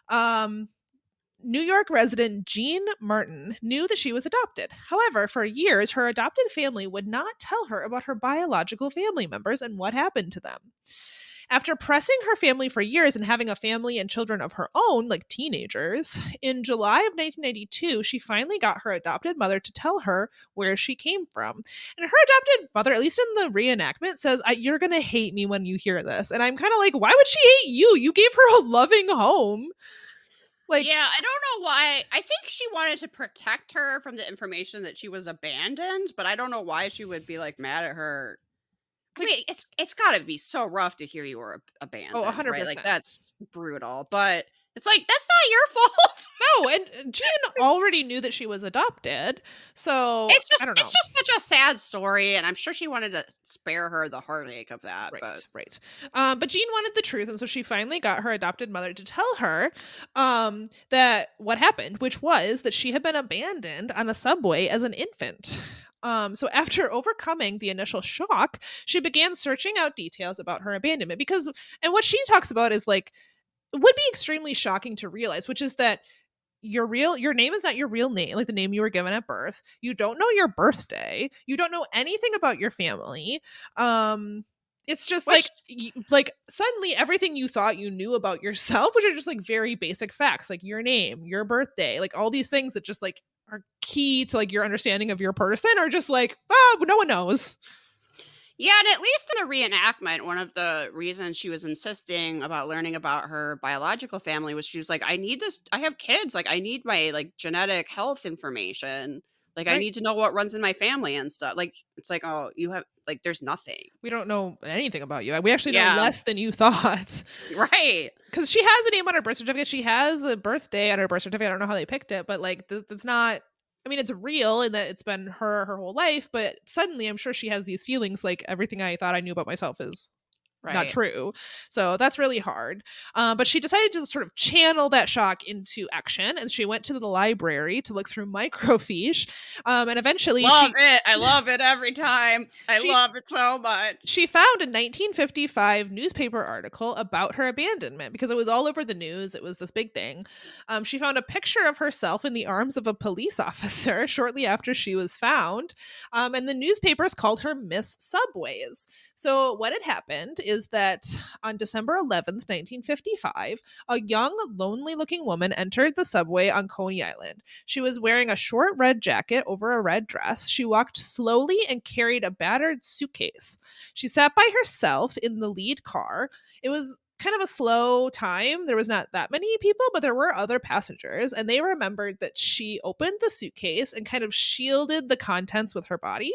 Speaker 2: New York resident Jean Martin knew that she was adopted. However, for years, her adopted family would not tell her about her biological family members and what happened to them. After pressing her family for years and having a family and children of her own, like teenagers, in July of 1992, she finally got her adopted mother to tell her where she came from. And her adopted mother, at least in the reenactment, says, "You're going to hate me when you hear this." And I'm kind of like, why would she hate you? You gave her a loving home. Like,
Speaker 1: yeah, I don't know why. I think she wanted to protect her from the information that she was abandoned, but I don't know why she would be like mad at her. I mean, it's got to be so rough to hear you were abandoned.
Speaker 2: Oh, 100%.
Speaker 1: Right? Like, that's brutal. But it's like, that's not your fault.
Speaker 2: No, and Jean already knew that she was adopted. So
Speaker 1: it's just
Speaker 2: I don't know.
Speaker 1: It's just such a sad story, and I'm sure she wanted to spare her the heartache of that.
Speaker 2: Right. But Jean wanted the truth, and so she finally got her adopted mother to tell her that what happened, which was that she had been abandoned on a subway as an infant. So after overcoming the initial shock, she began searching out details about her abandonment and what she talks about is like, would be extremely shocking to realize, which is that your name is not your real name, like the name you were given at birth. You don't know your birthday. You don't know anything about your family. It's just like suddenly everything you thought you knew about yourself, which are just like very basic facts, like your name, your birthday, like all these things that just like are key to like your understanding of your person, are just like, oh, no one knows.
Speaker 1: Yeah, and at least in the reenactment, one of the reasons she was insisting about learning about her biological family was she was like, I need this, I have kids, like I need my like genetic health information. Like, right. I need to know what runs in my family and stuff. Like, it's like, oh, you have, like, there's nothing.
Speaker 2: We don't know anything about you. We actually know less than you thought.
Speaker 1: Right.
Speaker 2: Because she has a name on her birth certificate. She has a birthday on her birth certificate. I don't know how they picked it, but, like, that's not, I mean, it's real in that it's been her whole life, but suddenly I'm sure she has these feelings like everything I thought I knew about myself is not true. So that's really hard. But she decided to sort of channel that shock into action, and she went to the library to look through microfiche. And eventually,
Speaker 1: I love it every time. I love it so much.
Speaker 2: She found a 1955 newspaper article about her abandonment because it was all over the news. It was this big thing. She found a picture of herself in the arms of a police officer shortly after she was found. And the newspapers called her Miss Subways. So what had happened is that on December 11th, 1955, a young, lonely-looking woman entered the subway on Coney Island. She was wearing a short red jacket over a red dress. She walked slowly and carried a battered suitcase. She sat by herself in the lead car. It was kind of a slow time. There was not that many people, but there were other passengers, and they remembered that she opened the suitcase and kind of shielded the contents with her body.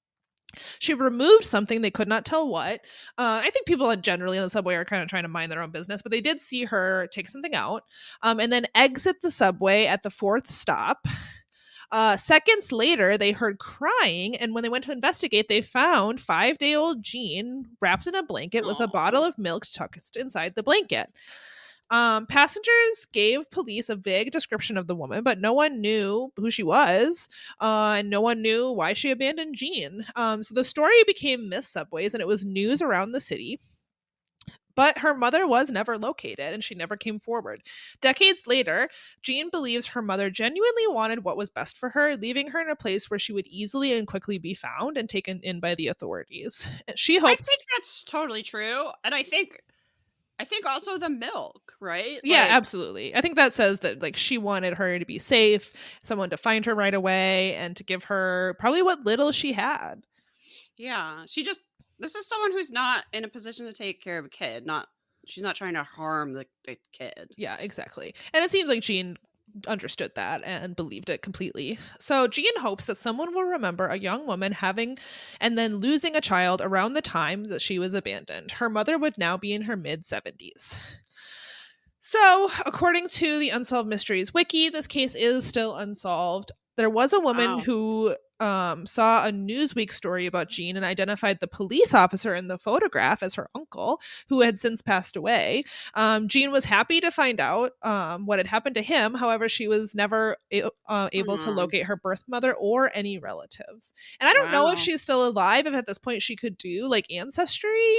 Speaker 2: She removed something, they could not tell what. I think people generally on the subway are kind of trying to mind their own business, but they did see her take something out and then exit the subway at the fourth stop. Seconds later, they heard crying, and when they went to investigate, they found 5-day-old Jean wrapped in a blanket with a bottle of milk tucked inside the blanket. Passengers gave police a vague description of the woman, but no one knew who she was, and no one knew why she abandoned Jean. So the story became Miss Subways, and it was news around the city. But her mother was never located, and she never came forward. Decades later, Jean believes her mother genuinely wanted what was best for her, leaving her in a place where she would easily and quickly be found and taken in by the authorities. She hopes.
Speaker 1: I think that's totally true, and I think also the milk, right?
Speaker 2: Yeah,
Speaker 1: Like,
Speaker 2: absolutely. I think that says that like she wanted her to be safe, someone to find her right away, and to give her probably what little she had.
Speaker 1: yeah, this is someone who's not in a position to take care of a kid. She's not trying to harm the kid.
Speaker 2: Yeah, exactly. And it seems like Jean understood that and believed it completely. So Jean hopes that someone will remember a young woman having and then losing a child around the time that she was abandoned. Her mother would now be in her mid-70s. So, according to the Unsolved Mysteries Wiki, this case is still unsolved. There was a woman who saw a Newsweek story about Jean and identified the police officer in the photograph as her uncle, who had since passed away. Jean was happy to find out what had happened to him. However, she was never able to locate her birth mother or any relatives. And I don't know if she's still alive, if at this point she could do like ancestry.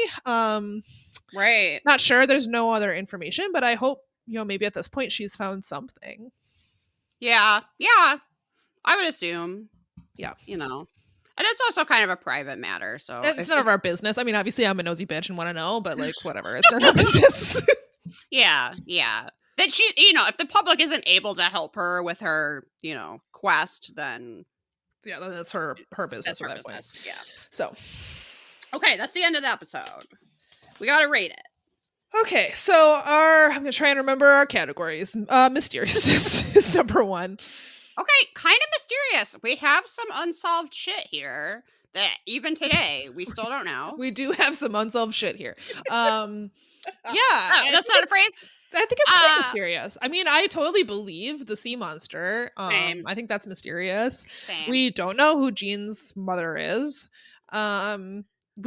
Speaker 1: Right.
Speaker 2: Not sure. There's no other information, but I hope, maybe at this point she's found something.
Speaker 1: Yeah. I would assume.
Speaker 2: Yeah.
Speaker 1: And it's also kind of a private matter, so
Speaker 2: it's none of our business. I mean, obviously I'm a nosy bitch and want to know, but like whatever. It's none of our business.
Speaker 1: Yeah. That she, if the public isn't able to help her with her, quest, then
Speaker 2: yeah, that's her business at that point.
Speaker 1: Yeah.
Speaker 2: So
Speaker 1: okay, that's the end of the episode. We gotta rate it.
Speaker 2: Okay, so I'm gonna try and remember our categories. Mysteriousness is number 1.
Speaker 1: Okay, kind of mysterious. We have some unsolved shit here that even today we still don't know.
Speaker 2: We do have some unsolved shit here. Yeah.
Speaker 1: That's not a phrase?
Speaker 2: I think it's quite mysterious. I mean, I totally believe the sea monster.
Speaker 1: Same.
Speaker 2: I think that's mysterious.
Speaker 1: Same.
Speaker 2: We don't know who Jean's mother is. Michael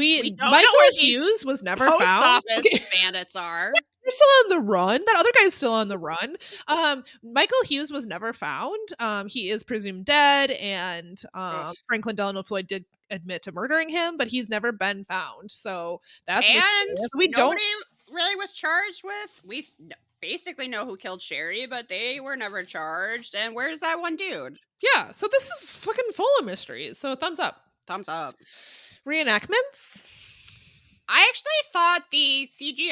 Speaker 2: Hughes was never
Speaker 1: found.
Speaker 2: Post
Speaker 1: office bandits are.
Speaker 2: They're still on the run. That other guy's still on the run. Michael Hughes was never found. He is presumed dead, and Franklin Delano Floyd did admit to murdering him, but he's never been found. So that's
Speaker 1: nobody really was charged with. We basically know who killed Sherry, but they were never charged. And where's that one dude?
Speaker 2: Yeah, so this is fucking full of mysteries. So thumbs up.
Speaker 1: Thumbs up.
Speaker 2: Reenactments.
Speaker 1: I actually thought the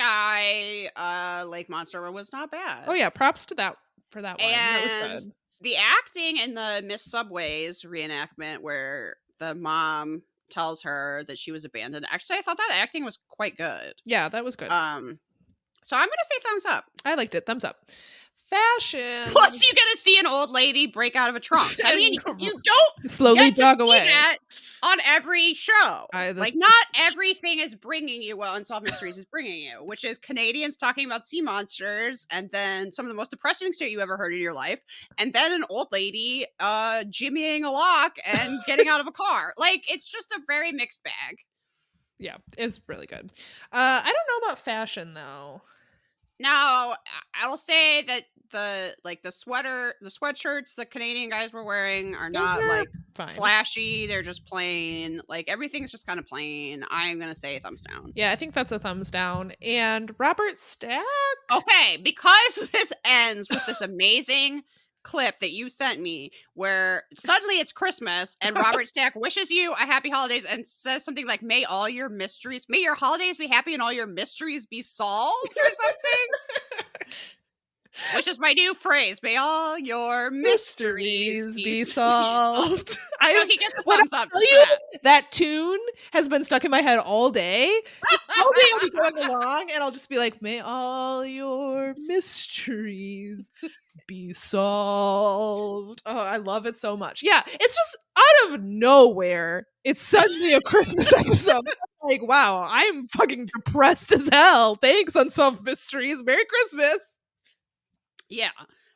Speaker 1: CGI lake monster was not bad.
Speaker 2: Oh yeah, props to that for that one.
Speaker 1: And
Speaker 2: that was good.
Speaker 1: The acting in the Miss Subways reenactment where the mom tells her that she was abandoned. Actually, I thought that acting was quite good.
Speaker 2: Yeah, that was good.
Speaker 1: So I'm gonna say thumbs up.
Speaker 2: I liked it. Thumbs up. Fashion.
Speaker 1: Plus, you get to see an old lady break out of a trunk. I mean, you don't
Speaker 2: slowly jog away
Speaker 1: that on every show. Not everything is bringing you what Unsolved Mysteries is bringing you, which is Canadians talking about sea monsters, and then some of the most depressing shit you ever heard in your life, and then an old lady jimmying a lock and getting out of a car. Like, it's just a very mixed bag.
Speaker 2: Yeah, it's really good. I don't know about fashion though.
Speaker 1: Now, I will say that the sweatshirts the Canadian guys were wearing are not like
Speaker 2: fine.
Speaker 1: Flashy. They're just plain. Like, everything's just kind of plain. I'm gonna say thumbs down.
Speaker 2: Yeah, I think that's a thumbs down. And Robert Stack.
Speaker 1: Okay, because this ends with this amazing clip that you sent me where suddenly it's Christmas and Robert Stack wishes you a happy holidays and says something like, may your holidays be happy and all your mysteries be solved or something. Which is my new phrase. May all your mysteries be solved. He gets a thumbs up.
Speaker 2: That tune has been stuck in my head all day. All day I'll be going along and I'll just be like, may all your mysteries be solved. Oh, I love it so much. Yeah, it's just out of nowhere. It's suddenly a Christmas episode. Like, wow, I'm fucking depressed as hell. Thanks, Unsolved Mysteries. Merry Christmas.
Speaker 1: Yeah.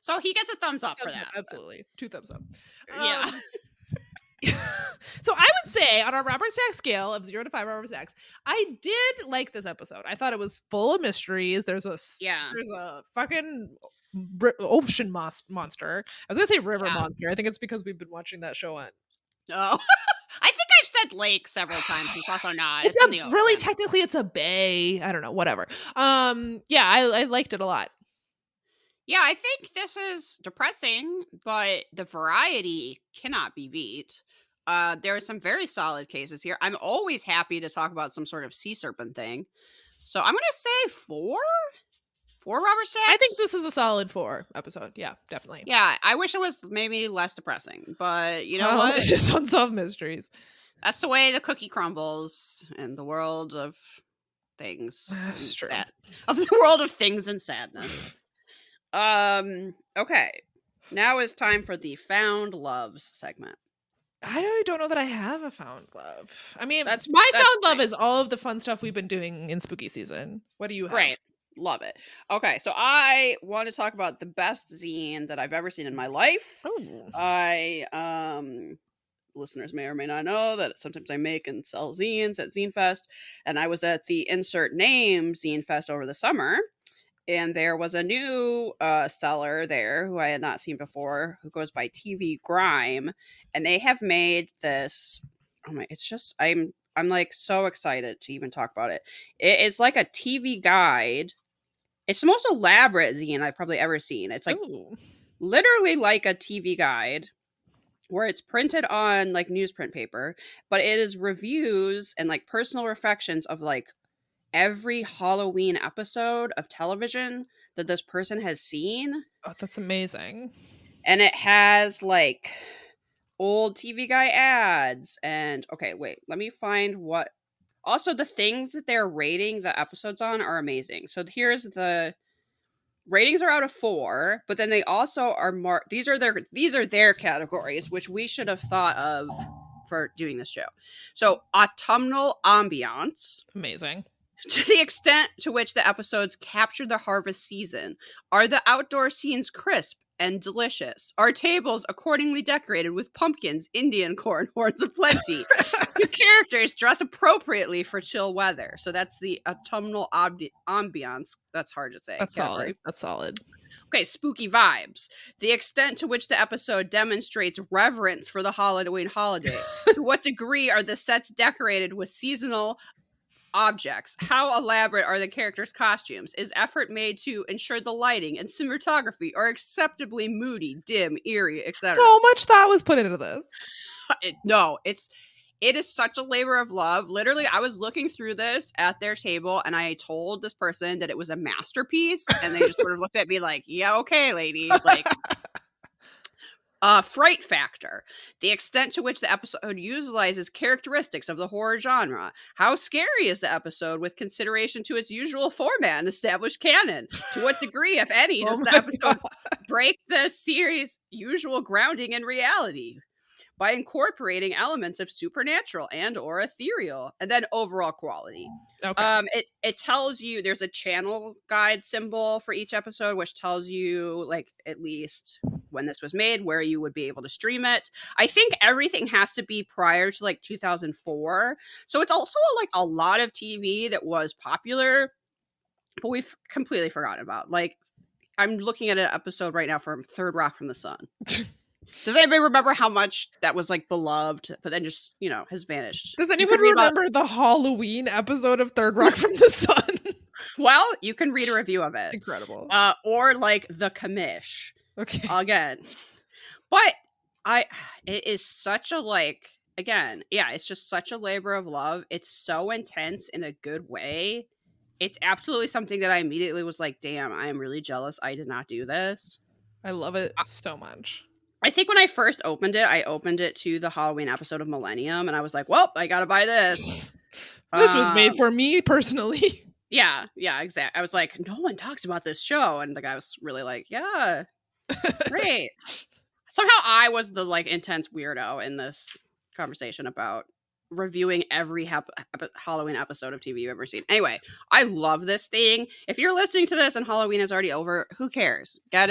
Speaker 1: So he gets a thumbs up for that.
Speaker 2: Absolutely. 2 thumbs up.
Speaker 1: Yeah.
Speaker 2: So I would say on our Robert Stack scale of 0 to 5 Robert Stacks, I did like this episode. I thought it was full of mysteries. There's a fucking ocean monster. I was gonna say river monster. I think it's because we've been watching that show on.
Speaker 1: Oh, I think I've said lake several times. It's also not.
Speaker 2: It's really technically it's a bay. I don't know. Whatever. Yeah, I liked it a lot.
Speaker 1: Yeah, I think this is depressing, but the variety cannot be beat. There are some very solid cases here. I'm always happy to talk about some sort of sea serpent thing. So I'm going to say 4? 4 Robert Stacks?
Speaker 2: I think this is a solid 4 episode. Yeah, definitely.
Speaker 1: Yeah, I wish it was maybe less depressing, but you know what?
Speaker 2: It's unsolved mysteries.
Speaker 1: That's the way the cookie crumbles in the world of things.
Speaker 2: That's true.
Speaker 1: Of the world of things and sadness. Okay. Now is time for the Found Loves segment.
Speaker 2: I don't know that I have a found love. I mean, my found love is all of the fun stuff we've been doing in spooky season. What do you have?
Speaker 1: Great. Love it. Okay, so I want to talk about the best zine that I've ever seen in my life.
Speaker 2: Oh.
Speaker 1: Listeners may or may not know that sometimes I make and sell zines at Zine Fest, and I was at the Insert Name Zine Fest over the summer. And there was a new seller there who I had not seen before, who goes by TV Grime, and they have made this. Oh my! It's just I'm like so excited to even talk about it. It's like a TV guide. It's the most elaborate zine I've probably ever seen. It's like literally like a TV guide, where it's printed on like newsprint paper, but it is reviews and like personal reflections of like every Halloween episode of television that this person has seen.
Speaker 2: Oh, that's amazing.
Speaker 1: And it has like old TV guy ads and okay, wait, let me find what also the things that they're rating the episodes on are amazing. So here's the ratings are out of 4, but then they also are marked. These are their categories, which we should have thought of for doing this show. So autumnal ambiance.
Speaker 2: Amazing.
Speaker 1: To the extent to which the episodes capture the harvest season, are the outdoor scenes crisp and delicious? Are tables accordingly decorated with pumpkins, Indian corn, horns of plenty? Do characters dress appropriately for chill weather? So that's the autumnal ambiance. That's hard to say.
Speaker 2: That's solid. That's solid.
Speaker 1: Okay, spooky vibes. The extent to which the episode demonstrates reverence for the Halloween holiday. To what degree are the sets decorated with seasonal objects? How elaborate are the characters' costumes? Is effort made to ensure the lighting and cinematography are acceptably moody, dim, eerie, etc.?
Speaker 2: So much thought was put into this.
Speaker 1: It is such a labor of love. Literally, I was looking through this at their table and I told this person that it was a masterpiece, and they just sort of looked at me like, yeah, okay, lady. Like, fright factor. The extent to which the episode utilizes characteristics of the horror genre. How scary is the episode with consideration to its usual format and established canon? To what degree, if any, does the episode break the series' usual grounding in reality? By incorporating elements of supernatural and or ethereal, and then overall quality.
Speaker 2: Okay.
Speaker 1: It tells you there's a channel guide symbol for each episode, which tells you like at least when this was made, where you would be able to stream it. I think everything has to be prior to like 2004. So it's also like a lot of TV that was popular, but we've completely forgotten about. Like, I'm looking at an episode right now from Third Rock from the Sun. Does anybody remember how much that was like beloved, but then just, you know, has vanished?
Speaker 2: Does anyone remember the Halloween episode of Third Rock from the Sun?
Speaker 1: Well, you can read a review of it.
Speaker 2: Incredible.
Speaker 1: Or like The Commish.
Speaker 2: Okay.
Speaker 1: Again. But it is such a like, again, yeah, it's just such a labor of love. It's so intense in a good way. It's absolutely something that I immediately was like, damn, I am really jealous I did not do this.
Speaker 2: I love it so much.
Speaker 1: I think when I first opened it, I opened it to the Halloween episode of Millennium, and I was like, well, I gotta buy this.
Speaker 2: This was made for me personally.
Speaker 1: Yeah, exactly. I was like, no one talks about this show. And the guy was really like, yeah, great. Somehow I was the like intense weirdo in this conversation about reviewing every Halloween episode of TV you've ever seen. Anyway, I love this thing. If you're listening to this and Halloween is already over, who cares? Get it.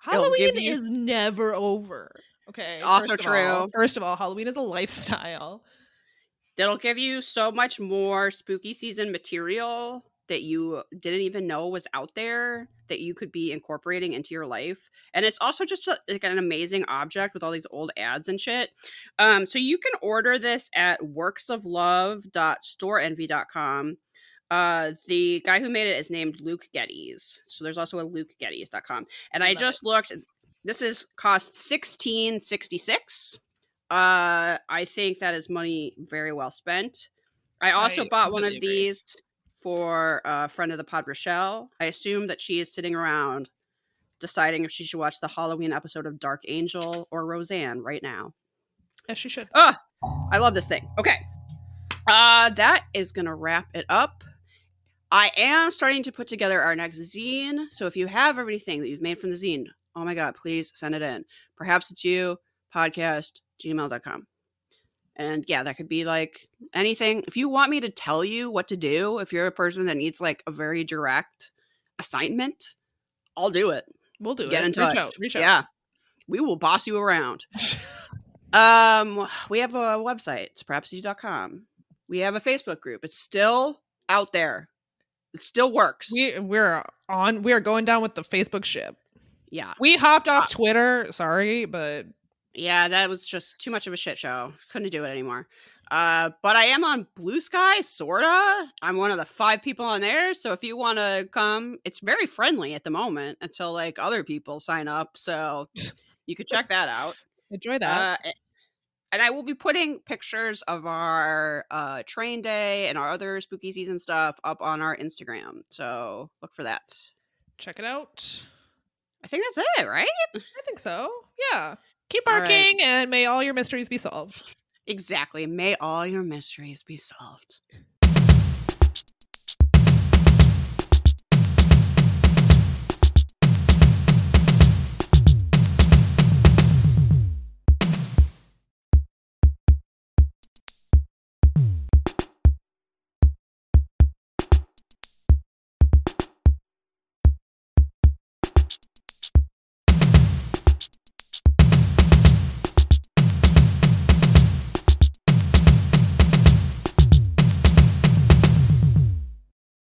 Speaker 2: Halloween is never over. Okay.
Speaker 1: Also true.
Speaker 2: First of all, Halloween is a lifestyle.
Speaker 1: It'll give you so much more spooky season material that you didn't even know was out there that you could be incorporating into your life. And it's also just like an amazing object with all these old ads and shit. So you can order this at worksoflove.storeenvy.com. The guy who made it is named Luke Geddes. So there's also a lukegeddes.com. And I just looked. This is cost $16.66. I think that is money very well spent. I also bought one of these for a friend of the pod, Rochelle. I assume that she is sitting around deciding if she should watch the Halloween episode of Dark Angel or Roseanne right now.
Speaker 2: Yes, she should.
Speaker 1: I love this thing. Okay. That is going to wrap it up. I am starting to put together our next zine. So if you have everything that you've made from the zine, oh my God, please send it in. Perhaps it's you, podcast@gmail.com. And yeah, that could be like anything. If you want me to tell you what to do, if you're a person that needs like a very direct assignment, I'll do it.
Speaker 2: We'll do it.
Speaker 1: Get in touch.
Speaker 2: Reach out.
Speaker 1: Yeah. We will boss you around. We have a website. It's perhapsyou.com. We have a Facebook group. It's still out there. It still works.
Speaker 2: We're going down with the Facebook ship.
Speaker 1: Yeah.
Speaker 2: We hopped off Twitter. Sorry, but
Speaker 1: yeah, that was just too much of a shit show. Couldn't do it anymore. But I am on Blue Sky, sorta. I'm one of the 5 people on there. So if you want to come, it's very friendly at the moment until like other people sign up. So you could check that out.
Speaker 2: Enjoy that.
Speaker 1: And I will be putting pictures of our train day and our other spooky season stuff up on our Instagram. So look for that.
Speaker 2: Check it out.
Speaker 1: I think that's it, right?
Speaker 2: I think so. Yeah. Keep barking, and may all your mysteries be solved.
Speaker 1: Exactly. May all your mysteries be solved.